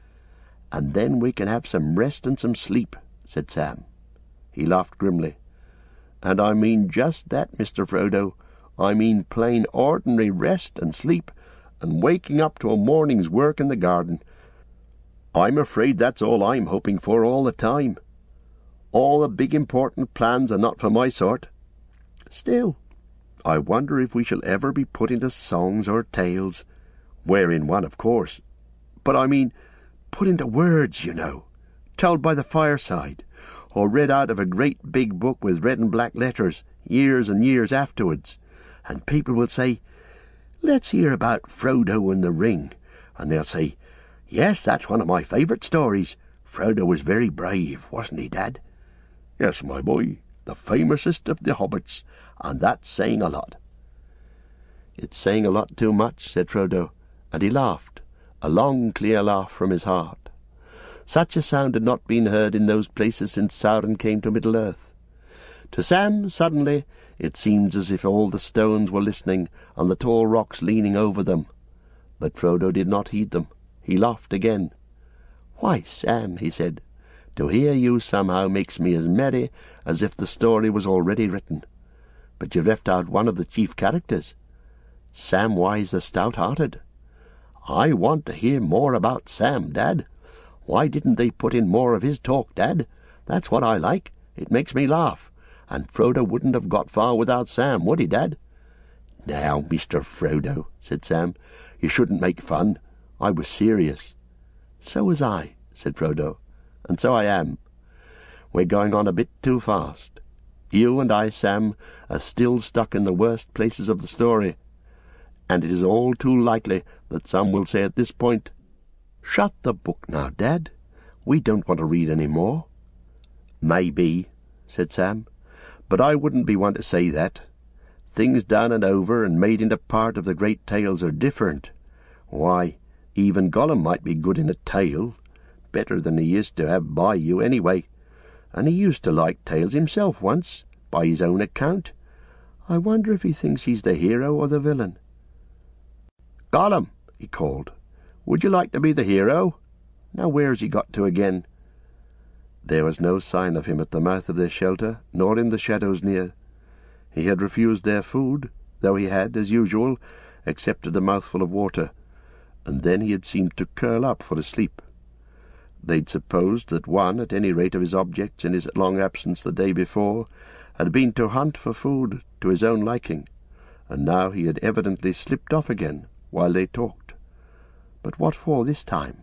[SPEAKER 2] And then we can have some rest and some sleep, said Sam. He laughed grimly. And I mean just that, Mr. Frodo. I mean plain ordinary rest and sleep, and waking up to a morning's work in the garden. I'm afraid that's all I'm hoping for all the time. All the big important plans are not for my sort. Still, I wonder if we shall ever be put into songs or tales. We're in one, of course. But I mean, put into words, you know, told by the fireside, or read out of a great big book with red and black letters, years and years afterwards, and people will say, "Let's hear about Frodo and the Ring," and they'll say, "Yes, that's one of my favourite stories. Frodo was very brave, wasn't he, Dad?" "Yes, my boy, the famousest of the hobbits, and that's saying a lot." "It's saying a lot too much," said Frodo, and he laughed, a long, clear laugh from his heart. Such a sound had not been heard in those places since Sauron came to Middle-earth. To Sam, suddenly, it seemed as if all the stones were listening, and the tall rocks leaning over them. But Frodo did not heed them. He laughed again. "Why, Sam," he said, "to hear you somehow makes me as merry as if the story was already written. But you've left out one of the chief characters, Samwise the Stout-Hearted. I want to hear more about Sam, Dad. Why didn't they put in more of his talk, Dad? That's what I like. It makes me laugh. And Frodo wouldn't have got far without Sam, would he, Dad?" "Now, Mr. Frodo," said Sam, "you shouldn't make fun. I was serious." "So was I," said Frodo, "and so I am. We're going on a bit too fast. You and I, Sam, are still stuck in the worst places of the story, and it is all too likely that some will say at this point, 'Shut the book now, Dad. We don't want to read any more.'" "Maybe," said Sam, "but I wouldn't be one to say that. Things done and over and made into part of the great tales are different. Why, even Gollum might be good in a tale, better than he is to have by you anyway, and he used to like tales himself once, by his own account. I wonder if he thinks he's the hero or the villain." "Gollum," he called, "would you like to be the hero? Now where's he got to again?" There was no sign of him at the mouth of their shelter, nor in the shadows near. He had refused their food, though he had, as usual, accepted a mouthful of water, and then he had seemed to curl up for a sleep. They'd supposed that one, at any rate, of his objects in his long absence the day before had been to hunt for food to his own liking, and now he had evidently slipped off again while they talked. But what for this time?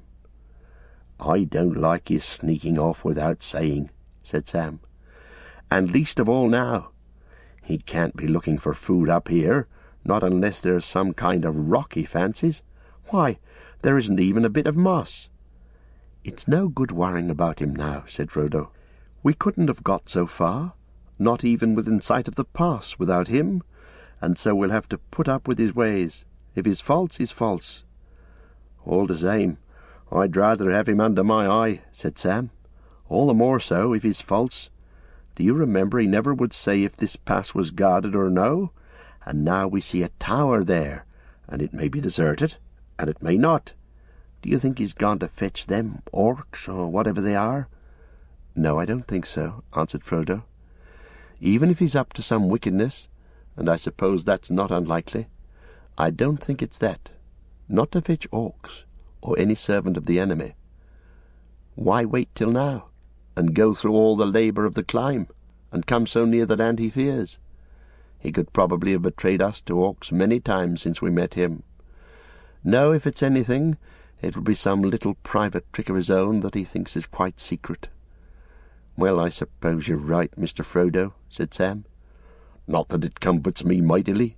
[SPEAKER 2] "I don't like his sneaking off without saying," said Sam, "and least of all now. He can't be looking for food up here, not unless there's some kind of rock he fancies. Why, there isn't even a bit of moss." "It's no good worrying about him now," said Frodo. "We couldn't have got so far, not even within sight of the pass, without him, and so we'll have to put up with his ways. If he's false, he's false." "All the same, I'd rather have him under my eye," said Sam. "All the more so if he's false. Do you remember he never would say if this pass was guarded or no? And now we see a tower there, and it may be deserted, and it may not. Do you think he's gone to fetch them orcs, or whatever they are?" "No, I don't think so," answered Frodo. "Even if he's up to some wickedness, and I suppose that's not unlikely, I don't think it's that. Not to fetch orcs, or any servant of the enemy. Why wait till now, and go through all the labour of the climb, and come so near the land he fears? He could probably have betrayed us to orcs many times since we met him. No, if it's anything, it will be some little private trick of his own that he thinks is quite secret." "Well, I suppose you're right, Mr. Frodo," said Sam. "Not that it comforts me mightily.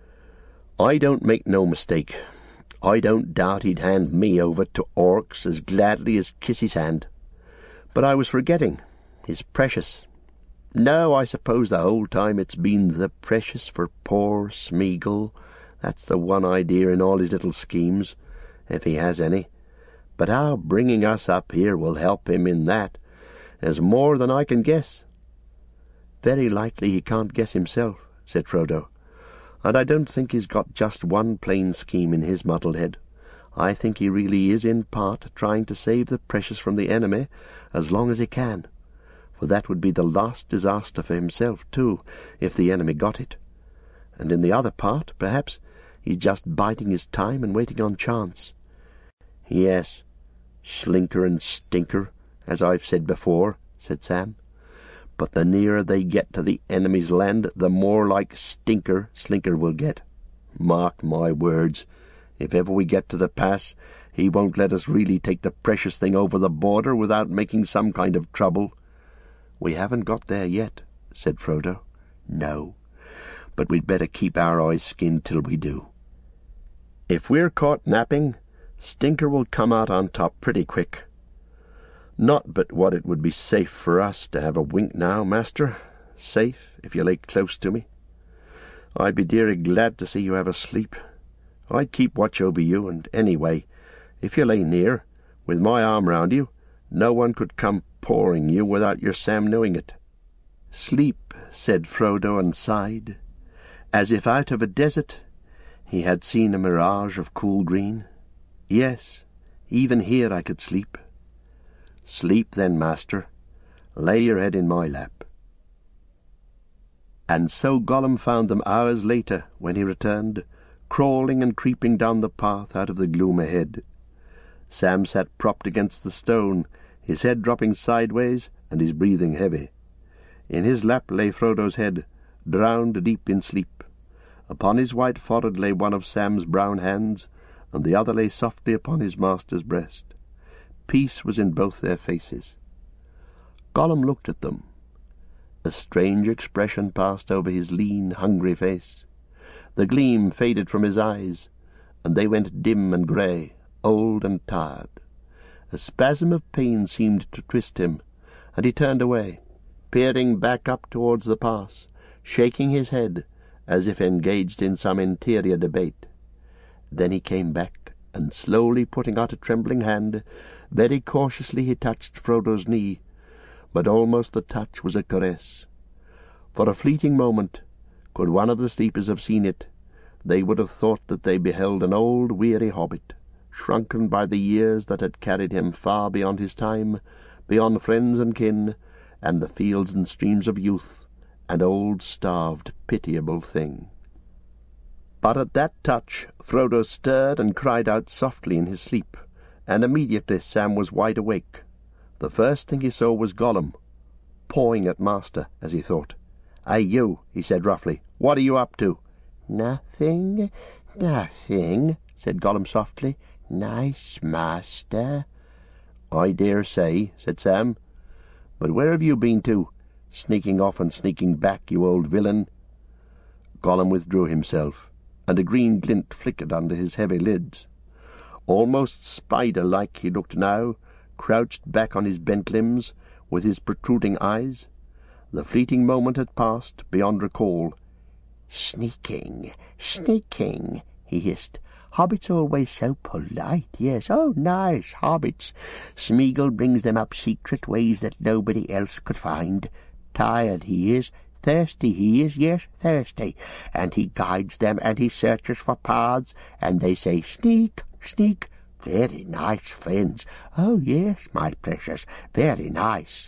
[SPEAKER 2] I don't make no mistake. I don't doubt he'd hand me over to orcs as gladly as kiss his hand. But I was forgetting. His precious. No, I suppose the whole time it's been the precious for poor Smeagol. That's the one idea in all his little schemes, if he has any. But how bringing us up here will help him in that is more than I can guess." "Very likely he can't guess himself," said Frodo. "And I don't think he's got just one plain scheme in his muddled head. I think he really is in part trying to save the precious from the enemy as long as he can, for that would be the last disaster for himself, too, if the enemy got it. And in the other part, perhaps, he's just biding his time and waiting on chance." "Yes, Slinker and Stinker, as I've said before," said Sam. "But the nearer they get to the enemy's land, the more like Stinker Slinker will get. Mark my words, if ever we get to the pass, he won't let us really take the precious thing over the border without making some kind of trouble." "We haven't got there yet," said Frodo. "No, but we'd better keep our eyes skinned till we do. If we're caught napping, Stinker will come out on top pretty quick. Not but what it would be safe for us to have a wink now, master. Safe, if you lay close to me. I'd be dearly glad to see you have a sleep. I'd keep watch over you, and anyway, if you lay near, with my arm round you, no one could come pawing you without your Sam knowing it." "Sleep," said Frodo, and sighed, as if out of a desert he had seen a mirage of cool green. "Yes, even here I could sleep." "Sleep then, master. Lay your head in my lap." And so Gollum found them hours later, when he returned, crawling and creeping down the path out of the gloom ahead. Sam sat propped against the stone, his head dropping sideways and his breathing heavy. In his lap lay Frodo's head, drowned deep in sleep. Upon his white forehead lay one of Sam's brown hands, and the other lay softly upon his master's breast. Peace was in both their faces. Gollum looked at them. A strange expression passed over his lean, hungry face. The gleam faded from his eyes, and they went dim and grey, old and tired. A spasm of pain seemed to twist him, and he turned away, peering back up towards the pass, shaking his head, as if engaged in some interior debate. Then he came back, and slowly putting out a trembling hand, very cautiously he touched Frodo's knee, but almost the touch was a caress. For a fleeting moment, could one of the sleepers have seen it, they would have thought that they beheld an old weary hobbit, shrunken by the years that had carried him far beyond his time, beyond friends and kin, and the fields and streams of youth, an old, starved, pitiable thing. But at that touch Frodo stirred and cried out softly in his sleep, and immediately Sam was wide awake. The first thing he saw was Gollum, pawing at master, as he thought. "Hey, you," he said roughly, "what are you up to?" "Nothing, nothing," said Gollum softly. "Nice master." "I dare say," said Sam. "But where have you been to? Sneaking off and sneaking back, you old villain." Gollum withdrew himself, and a green glint flickered under his heavy lids. Almost spider-like he looked now, crouched back on his bent limbs, with his protruding eyes. The fleeting moment had passed, beyond recall. "Sneaking, sneaking," he hissed. "Hobbits always so polite, yes. Oh, nice hobbits. Smeagol brings them up secret ways that nobody else could find. Tired he is, thirsty he is, yes, thirsty, and he guides them, and he searches for paths, and they say, 'Sneak, sneak.' Very nice friends. Oh, yes, my precious, very nice."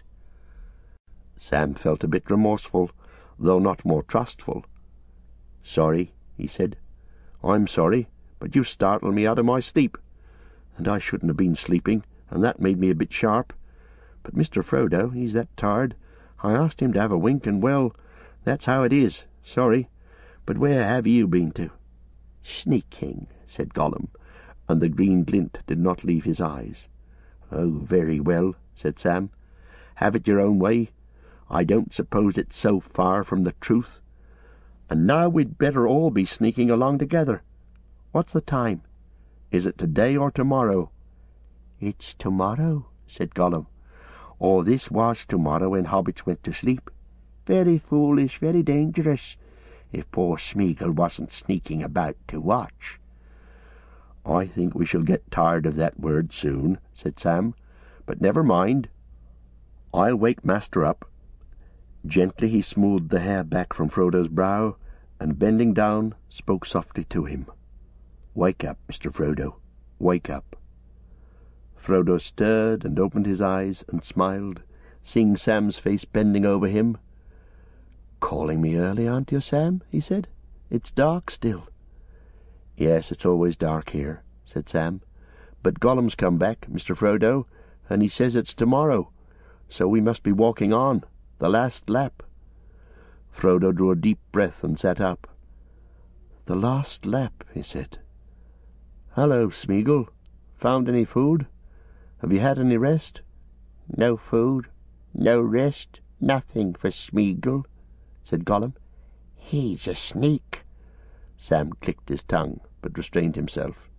[SPEAKER 2] Sam felt a bit remorseful, though not more trustful. "Sorry," he said. "I'm sorry, but you startled me out of my sleep. And I shouldn't have been sleeping, and that made me a bit sharp. But Mr. Frodo, he's that tired. I asked him to have a wink, and, well, that's how it is. Sorry. But where have you been to?"
[SPEAKER 3] "Sneaking," said Gollum, and the green glint did not leave his eyes.
[SPEAKER 2] "Oh, very well," said Sam. "Have it your own way. I don't suppose it's so far from the truth. And now we'd better all be sneaking along together. What's the time? Is it today or tomorrow?"
[SPEAKER 3] "It's tomorrow," said Gollum. "Or this was tomorrow when hobbits went to sleep. Very foolish, very dangerous, if poor Smeagol wasn't sneaking about to watch."
[SPEAKER 2] "I think we shall get tired of that word soon," said Sam. "But never mind. I'll wake Master up." Gently he smoothed the hair back from Frodo's brow, and bending down, spoke softly to him. "Wake up, Mr. Frodo, wake up." Frodo stirred and opened his eyes and smiled, seeing Sam's face bending over him. "Calling me early, aren't you, Sam?" he said. "It's dark still." "Yes, it's always dark here," said Sam. "But Gollum's come back, Mr. Frodo, and he says it's tomorrow, so we must be walking on, the last lap." Frodo drew a deep breath and sat up. "The last lap," he said. "Hello, Smeagol. Found any food? Have you had any rest?"
[SPEAKER 3] "No food, no rest, nothing for Smeagol," said Gollum. "He's a sneak."
[SPEAKER 2] Sam clicked his tongue, but restrained himself.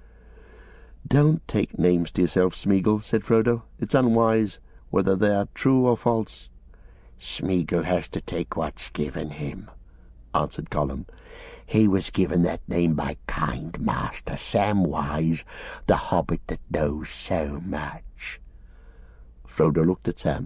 [SPEAKER 2] "Don't take names to yourself, Smeagol," said Frodo. "It's unwise, whether they are true or false."
[SPEAKER 3] "Smeagol has to take what's given him," answered Gollum. "He was given that name by kind Master Samwise, the hobbit that knows so much."
[SPEAKER 2] Frodo looked at Sam.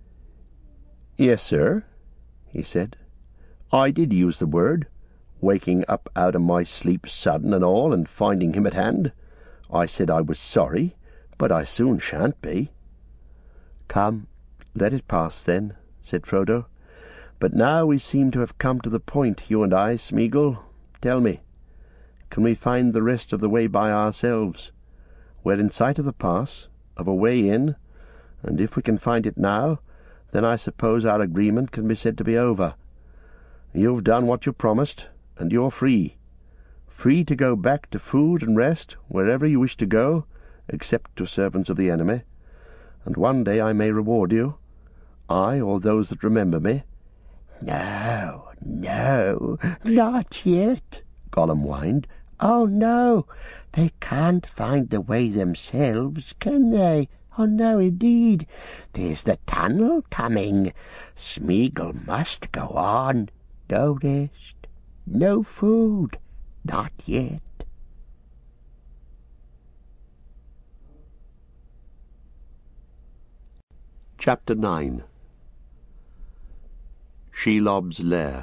[SPEAKER 2] "Yes, sir," he said. "I did use the word, waking up out of my sleep sudden and all, and finding him at hand. I said I was sorry, but I soon shan't be." "Come, let it pass then," said Frodo. "But now we seem to have come to the point, you and I, Smeagol. Tell me, can we find the rest of the way by ourselves? We're in sight of the pass, of a way in, and if we can find it now, then I suppose our agreement can be said to be over. You've done what you promised, and you're free. Free to go back to food and rest wherever you wish to go, except to servants of the enemy. And one day I may reward you, I or those that remember me."
[SPEAKER 3] "No, no, not yet," Gollum whined. "Oh, no, they can't find the way themselves, can they? Oh, no, indeed. There's the tunnel coming. Smeagol must go on. No rest, no food, not yet."
[SPEAKER 2] Chapter 9. Shelob's Lair.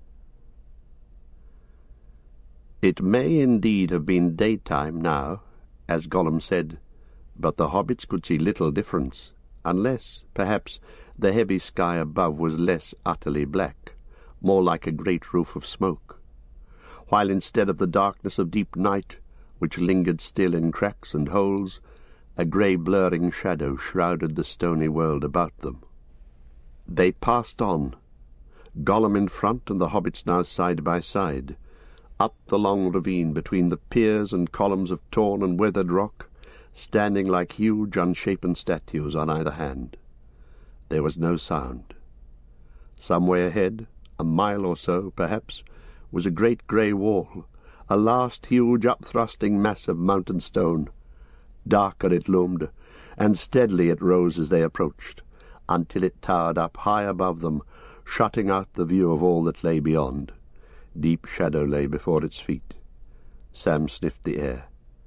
[SPEAKER 2] It may indeed have been daytime now, as Gollum said, but the hobbits could see little difference, unless, perhaps, the heavy sky above was less utterly black, more like a great roof of smoke, while instead of the darkness of deep night, which lingered still in cracks and holes, a grey blurring shadow shrouded the stony world about them. They passed on, Gollum in front and the hobbits now side by side, up the long ravine between the piers and columns of torn and weathered rock, standing like huge unshapen statues on either hand. There was no sound. Some way ahead, a mile or so, perhaps, was a great grey wall, a last huge upthrusting mass of mountain stone. Darker it loomed, and steadily it rose as they approached, until it towered up high above them, shutting out the view of all that lay beyond. Deep shadow lay before its feet. Sam sniffed the air.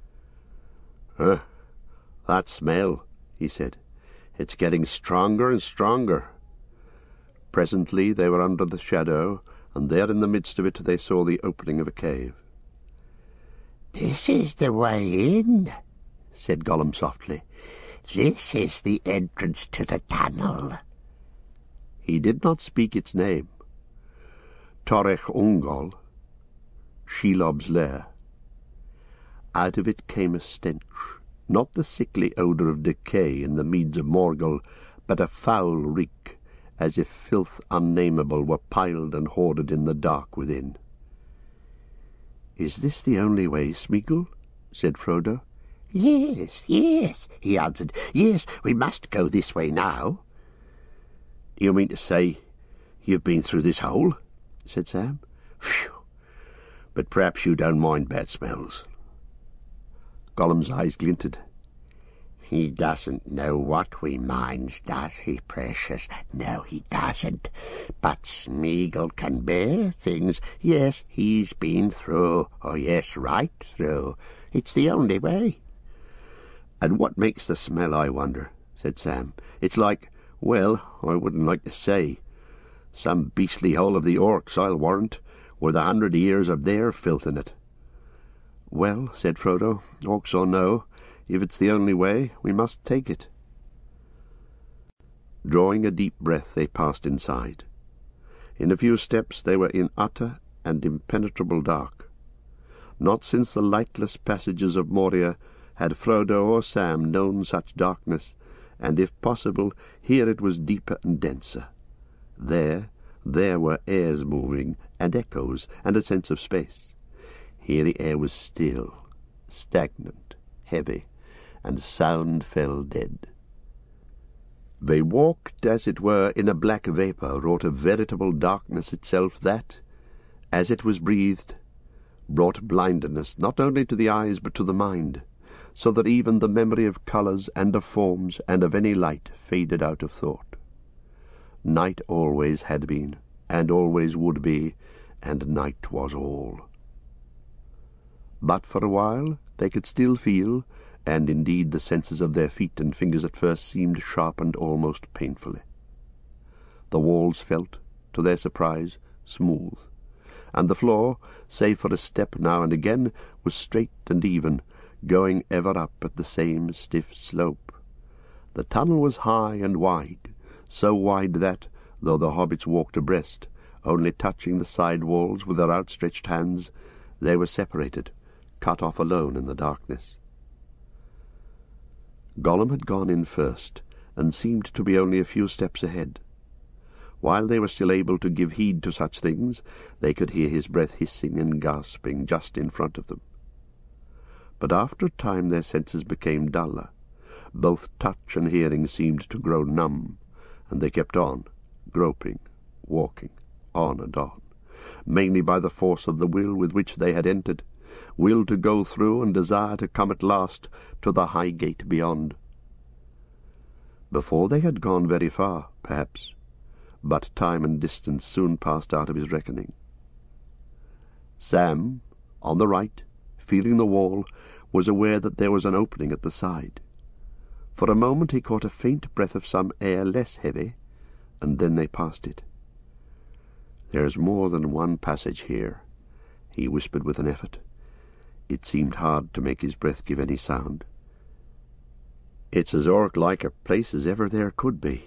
[SPEAKER 2] That smell," he said. "It's getting stronger and stronger." Presently they were under the shadow, and there in the midst of it they saw the opening of a cave.
[SPEAKER 3] "This is the way in," said Gollum softly. "This is the entrance to the tunnel."
[SPEAKER 2] He did not speak its name. Torech Ungol, Shelob's Lair. Out of it came a stench, not the sickly odour of decay in the meads of Morgul, but a foul reek, as if filth unnameable were piled and hoarded in the dark within. "Is this the only way, Smeagol?" said Frodo.
[SPEAKER 3] "Yes, yes," he answered. "Yes, we must go this way now."
[SPEAKER 2] "Do you mean to say you've been through this hole?" said Sam. "Phew! But perhaps you don't mind bad smells." Gollum's eyes glinted.
[SPEAKER 3] "He doesn't know what we minds, does he, precious? No, he doesn't. But Smeagol can bear things. Yes, he's been through. Oh, yes, right through. It's the only way."
[SPEAKER 2] "And what makes the smell, I wonder?" said Sam. "It's like, well, I wouldn't like to say. Some beastly hole of the orcs, I'll warrant, with 100 years of their filth in it." "Well," said Frodo, "orcs or no, if it's the only way, we must take it." Drawing a deep breath, they passed inside. In a few steps they were in utter and impenetrable dark. Not since the lightless passages of Moria had Frodo or Sam known such darkness, and if possible, here it was deeper and denser. There were airs moving, and echoes, and a sense of space. Here the air was still, stagnant, heavy, and sound fell dead. They walked, as it were, in a black vapour wrought of veritable darkness itself that, as it was breathed, brought blindness not only to the eyes but to the mind, so that even the memory of colours and of forms and of any light faded out of thought. Night always had been, and always would be, and night was all. But for a while they could still feel, and indeed the senses of their feet and fingers at first seemed sharpened almost painfully. The walls felt, to their surprise, smooth, and the floor, save for a step now and again, was straight and even, going ever up at the same stiff slope. The tunnel was high and wide, so wide that, though the hobbits walked abreast, only touching the side walls with their outstretched hands, they were separated, cut off alone in the darkness. Gollum had gone in first, and seemed to be only a few steps ahead. While they were still able to give heed to such things, they could hear his breath hissing and gasping just in front of them. But after a time their senses became duller. Both touch and hearing seemed to grow numb, and they kept on, groping, walking, on and on, mainly by the force of the will with which they had entered, will to go through and desire to come at last to the high gate beyond. Before they had gone very far, perhaps, but time and distance soon passed out of his reckoning. Sam, on the right, feeling the wall, was aware that there was an opening at the side. For a moment he caught a faint breath of some air less heavy, and then they passed it. "There's more than one passage here," he whispered with an effort. It seemed hard to make his breath give any sound. "It's as orc-like a place as ever there could be."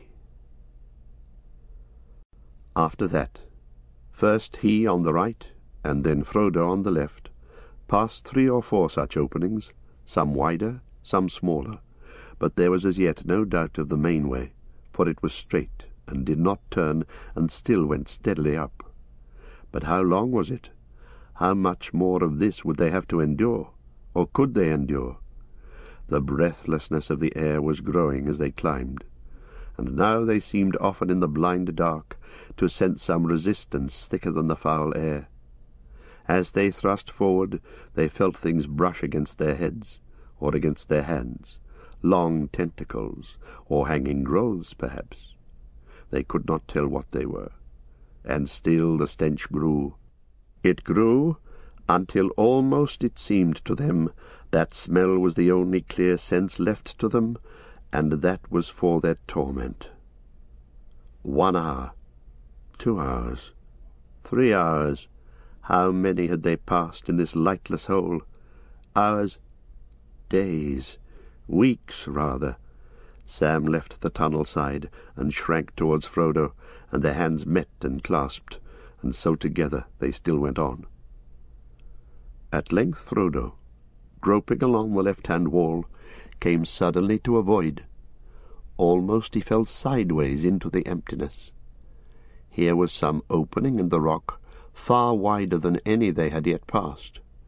[SPEAKER 2] After that, first he on the right, and then Frodo on the left, passed 3 or 4 such openings, some wider, some smaller, but there was as yet no doubt of the main way, for it was straight, and did not turn, and still went steadily up. But how long was it? How much more of this would they have to endure, or could they endure? The breathlessness of the air was growing as they climbed, and now they seemed often in the blind dark to sense some resistance thicker than the foul air. As they thrust forward, they felt things brush against their heads, or against their hands, long tentacles, or hanging growths, perhaps. They could not tell what they were, and still the stench grew. It grew until almost it seemed to them that smell was the only clear sense left to them, and that was for their torment. 1 hour, 2 hours, 3 hours. How many had they passed in this lightless hole? Hours, days, weeks rather. Sam left the tunnel side and shrank towards Frodo, and their hands met and clasped, and so together they still went on. At length Frodo, groping along the left-hand wall, came suddenly to a void. Almost he fell sideways into the emptiness. Here was some opening in the rock, far wider than any they had yet passed,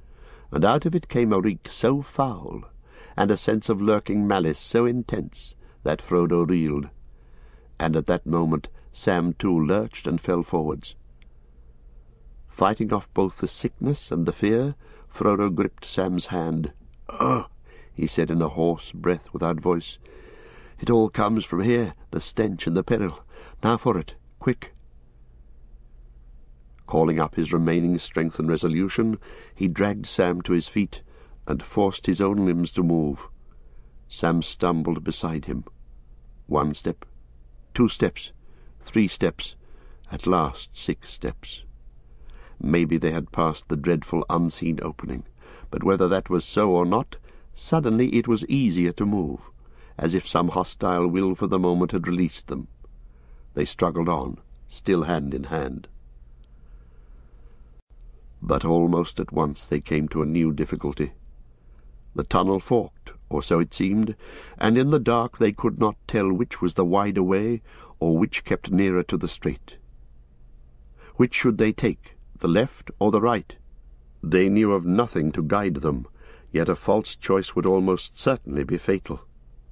[SPEAKER 2] and out of it came a reek so foul, and a sense of lurking malice so intense, that Frodo reeled. And at that moment Sam too lurched and fell forwards. Fighting off both the sickness and the fear, Frodo gripped Sam's hand. "Oh," he said in a hoarse breath without voice, "it all comes from here, the stench and the peril. Now for it, quick." Calling up his remaining strength and resolution, he dragged Sam to his feet and forced his own limbs to move. Sam stumbled beside him. 1 step, 2 steps, 3 steps, at last 6 steps. Maybe they had passed the dreadful unseen opening, but whether that was so or not, suddenly it was easier to move, as if some hostile will for the moment had released them. They struggled on, still hand in hand. But almost at once they came to a new difficulty. The tunnel forked, or so it seemed, and in the dark they could not tell which was the wider way, or which kept nearer to the straight. Which should they take, the left or the right? They knew of nothing to guide them, yet a false choice would almost certainly be fatal.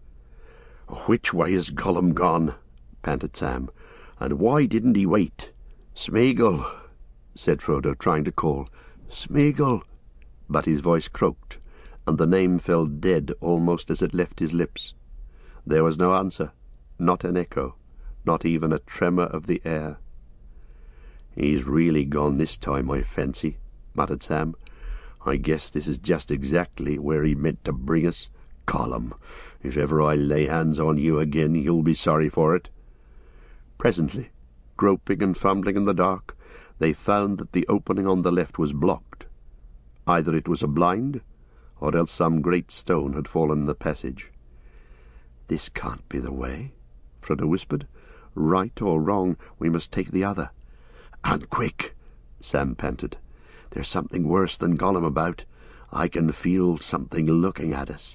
[SPEAKER 2] "Which way is Gollum gone?" panted Sam. "And why didn't he wait?" "Smeagol," said Frodo, trying to call. "Smeagol." But his voice croaked, and the name fell dead almost as it left his lips. There was no answer, not an echo, not even a tremor of the air. "He's really gone this time, I fancy," muttered Sam. "I guess this is just exactly where he meant to bring us. Gollum, if ever I lay hands on you again, you'll be sorry for it." Presently, groping and fumbling in the dark, they found that the opening on the left was blocked. Either it was a blind, or else some great stone had fallen in the passage. "This can't be the way," Frodo whispered. "Right or wrong, we must take the other." "And quick," Sam panted. "There's something worse than Gollum about. I can feel something looking at us."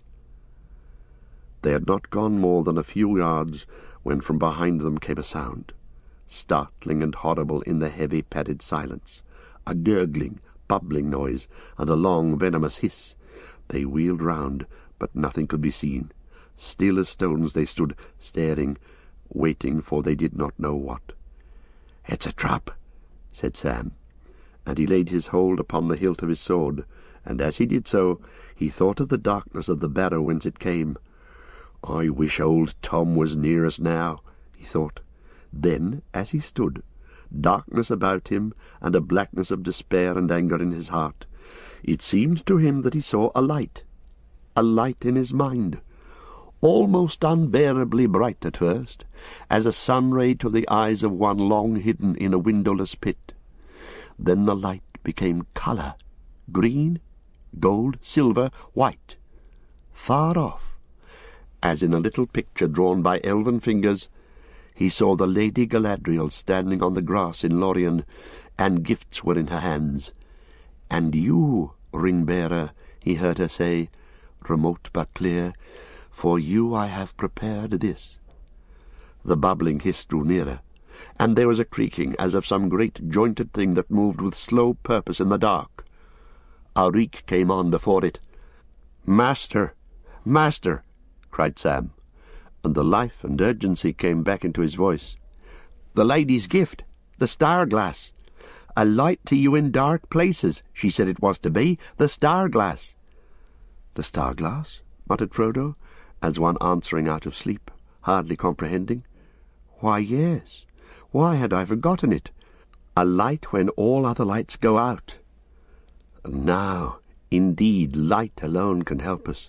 [SPEAKER 2] They had not gone more than a few yards when from behind them came a sound, startling and horrible in the heavy padded silence, a gurgling, bubbling noise, and a long venomous hiss. They wheeled round, but nothing could be seen. Still as stones they stood, staring, waiting for they did not know what. "It's a trap," said Sam, and he laid his hold upon the hilt of his sword, and as he did so, he thought of the darkness of the barrow whence it came. "I wish old Tom was near us now," he thought. Then, as he stood, darkness about him and a blackness of despair and anger in his heart, it seemed to him that he saw a light in his mind, almost unbearably bright at first, as a sun-ray to the eyes of one long hidden in a windowless pit. Then the light became colour, green, gold, silver, white. Far off, as in a little picture drawn by elven fingers, he saw the Lady Galadriel standing on the grass in Lorien, and gifts were in her hands. "And you, ring-bearer," he heard her say, remote but clear, "for you I have prepared this." The bubbling hiss drew nearer, and there was a creaking as of some great jointed thing that moved with slow purpose in the dark. A reek came on before it. "Master! Master!" cried Sam, and the life and urgency came back into his voice. "The lady's gift, the star-glass. A light to you in dark places, she said it was to be, the star-glass." "The star-glass?" muttered Frodo, as one answering out of sleep, hardly comprehending. "Why, yes. Why had I forgotten it? A light when all other lights go out. Now, indeed, light alone can help us."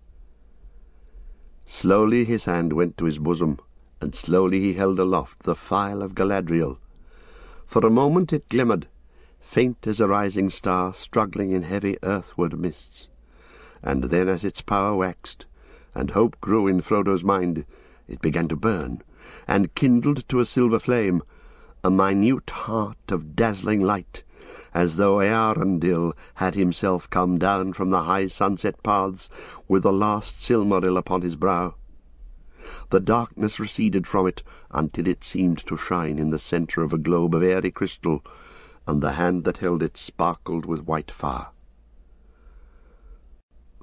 [SPEAKER 2] Slowly his hand went to his bosom, and slowly he held aloft the phial of Galadriel. For a moment it glimmered, faint as a rising star struggling in heavy earthward mists, and then as its power waxed, and hope grew in Frodo's mind, it began to burn, and kindled to a silver flame, a minute heart of dazzling light, as though Eärendil had himself come down from the high sunset paths with the last Silmaril upon his brow. The darkness receded from it until it seemed to shine in the centre of a globe of airy crystal, and the hand that held it sparkled with white fire.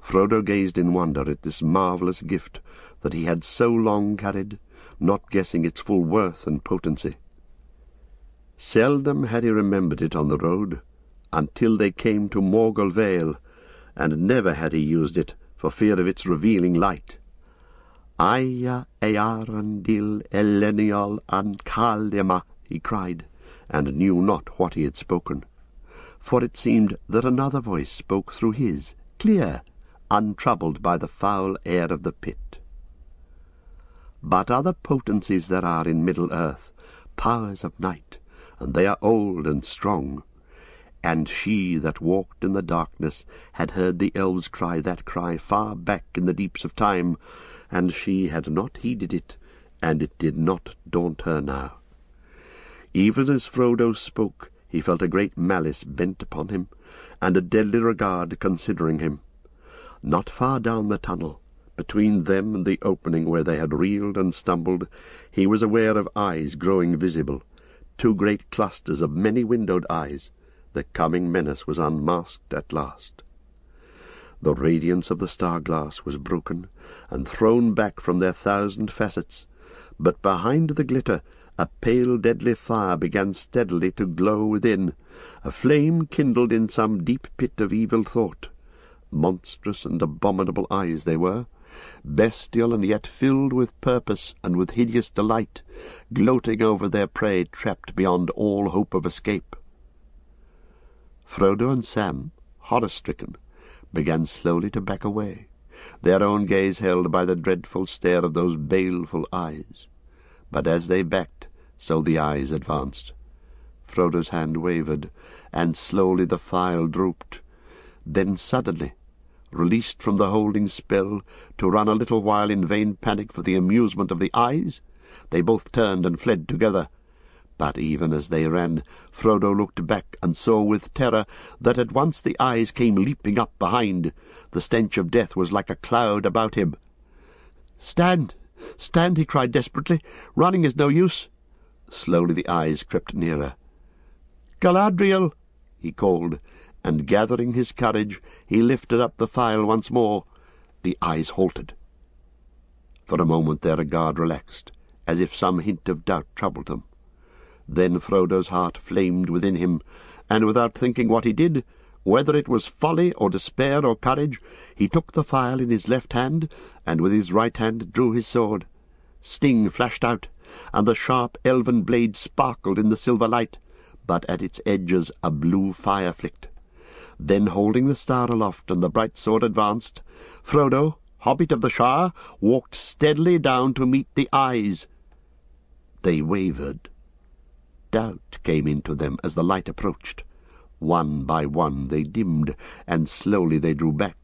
[SPEAKER 2] Frodo gazed in wonder at this marvellous gift that he had so long carried, not guessing its full worth and potency. Seldom had he remembered it on the road, until they came to Morgul Vale, and never had he used it for fear of its revealing light. "Aya Earendil Elenial an Kaldema," he cried, and knew not what he had spoken, for it seemed that another voice spoke through his, clear, untroubled by the foul air of the pit. But other potencies there are in Middle-earth, powers of night, and they are old and strong. And she that walked in the darkness had heard the elves cry that cry far back in the deeps of time, and she had not heeded it, and it did not daunt her now. Even as Frodo spoke, he felt a great malice bent upon him, and a deadly regard considering him. Not far down the tunnel, between them and the opening where they had reeled and stumbled, he was aware of eyes growing visible, two great clusters of many-windowed eyes. The coming menace was unmasked at last. The radiance of the star-glass was broken and thrown back from their 1,000 facets, but behind the glitter a pale deadly fire began steadily to glow within, a flame kindled in some deep pit of evil thought. Monstrous and abominable eyes they were, bestial and yet filled with purpose and with hideous delight, gloating over their prey trapped beyond all hope of escape. Frodo and Sam, horror-stricken, began slowly to back away, their own gaze held by the dreadful stare of those baleful eyes. But as they backed, so the eyes advanced. Frodo's hand wavered, and slowly the phial drooped. Then suddenly, released from the holding spell, to run a little while in vain panic for the amusement of the eyes, they both turned and fled together. But even as they ran, Frodo looked back and saw with terror that at once the eyes came leaping up behind. The stench of death was like a cloud about him. "Stand! Stand!" he cried desperately. "Running is no use." Slowly the eyes crept nearer. "Galadriel!" he called, and gathering his courage, he lifted up the phial once more. The eyes halted. For a moment their regard relaxed, as if some hint of doubt troubled them. Then Frodo's heart flamed within him, and without thinking what he did, whether it was folly or despair or courage, he took the phial in his left hand, and with his right hand drew his sword. Sting flashed out, and the sharp elven blade sparkled in the silver light, but at its edges a blue fire flicked. Then, holding the star aloft and the bright sword advanced, Frodo, hobbit of the Shire, walked steadily down to meet the eyes. They wavered. Doubt came into them as the light approached. One by one they dimmed, and slowly they drew back.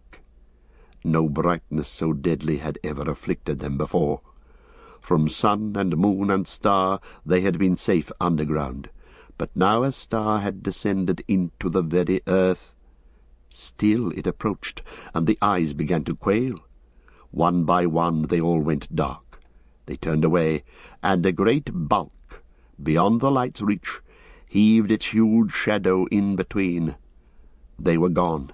[SPEAKER 2] No brightness so deadly had ever afflicted them before. From sun and moon and star they had been safe underground, but now a star had descended into the very earth. Still it approached, and the eyes began to quail. One by one they all went dark. They turned away, and a great bulk, beyond the light's reach, heaved its huge shadow in between. They were gone.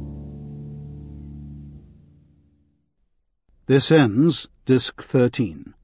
[SPEAKER 1] This ends Disc 13.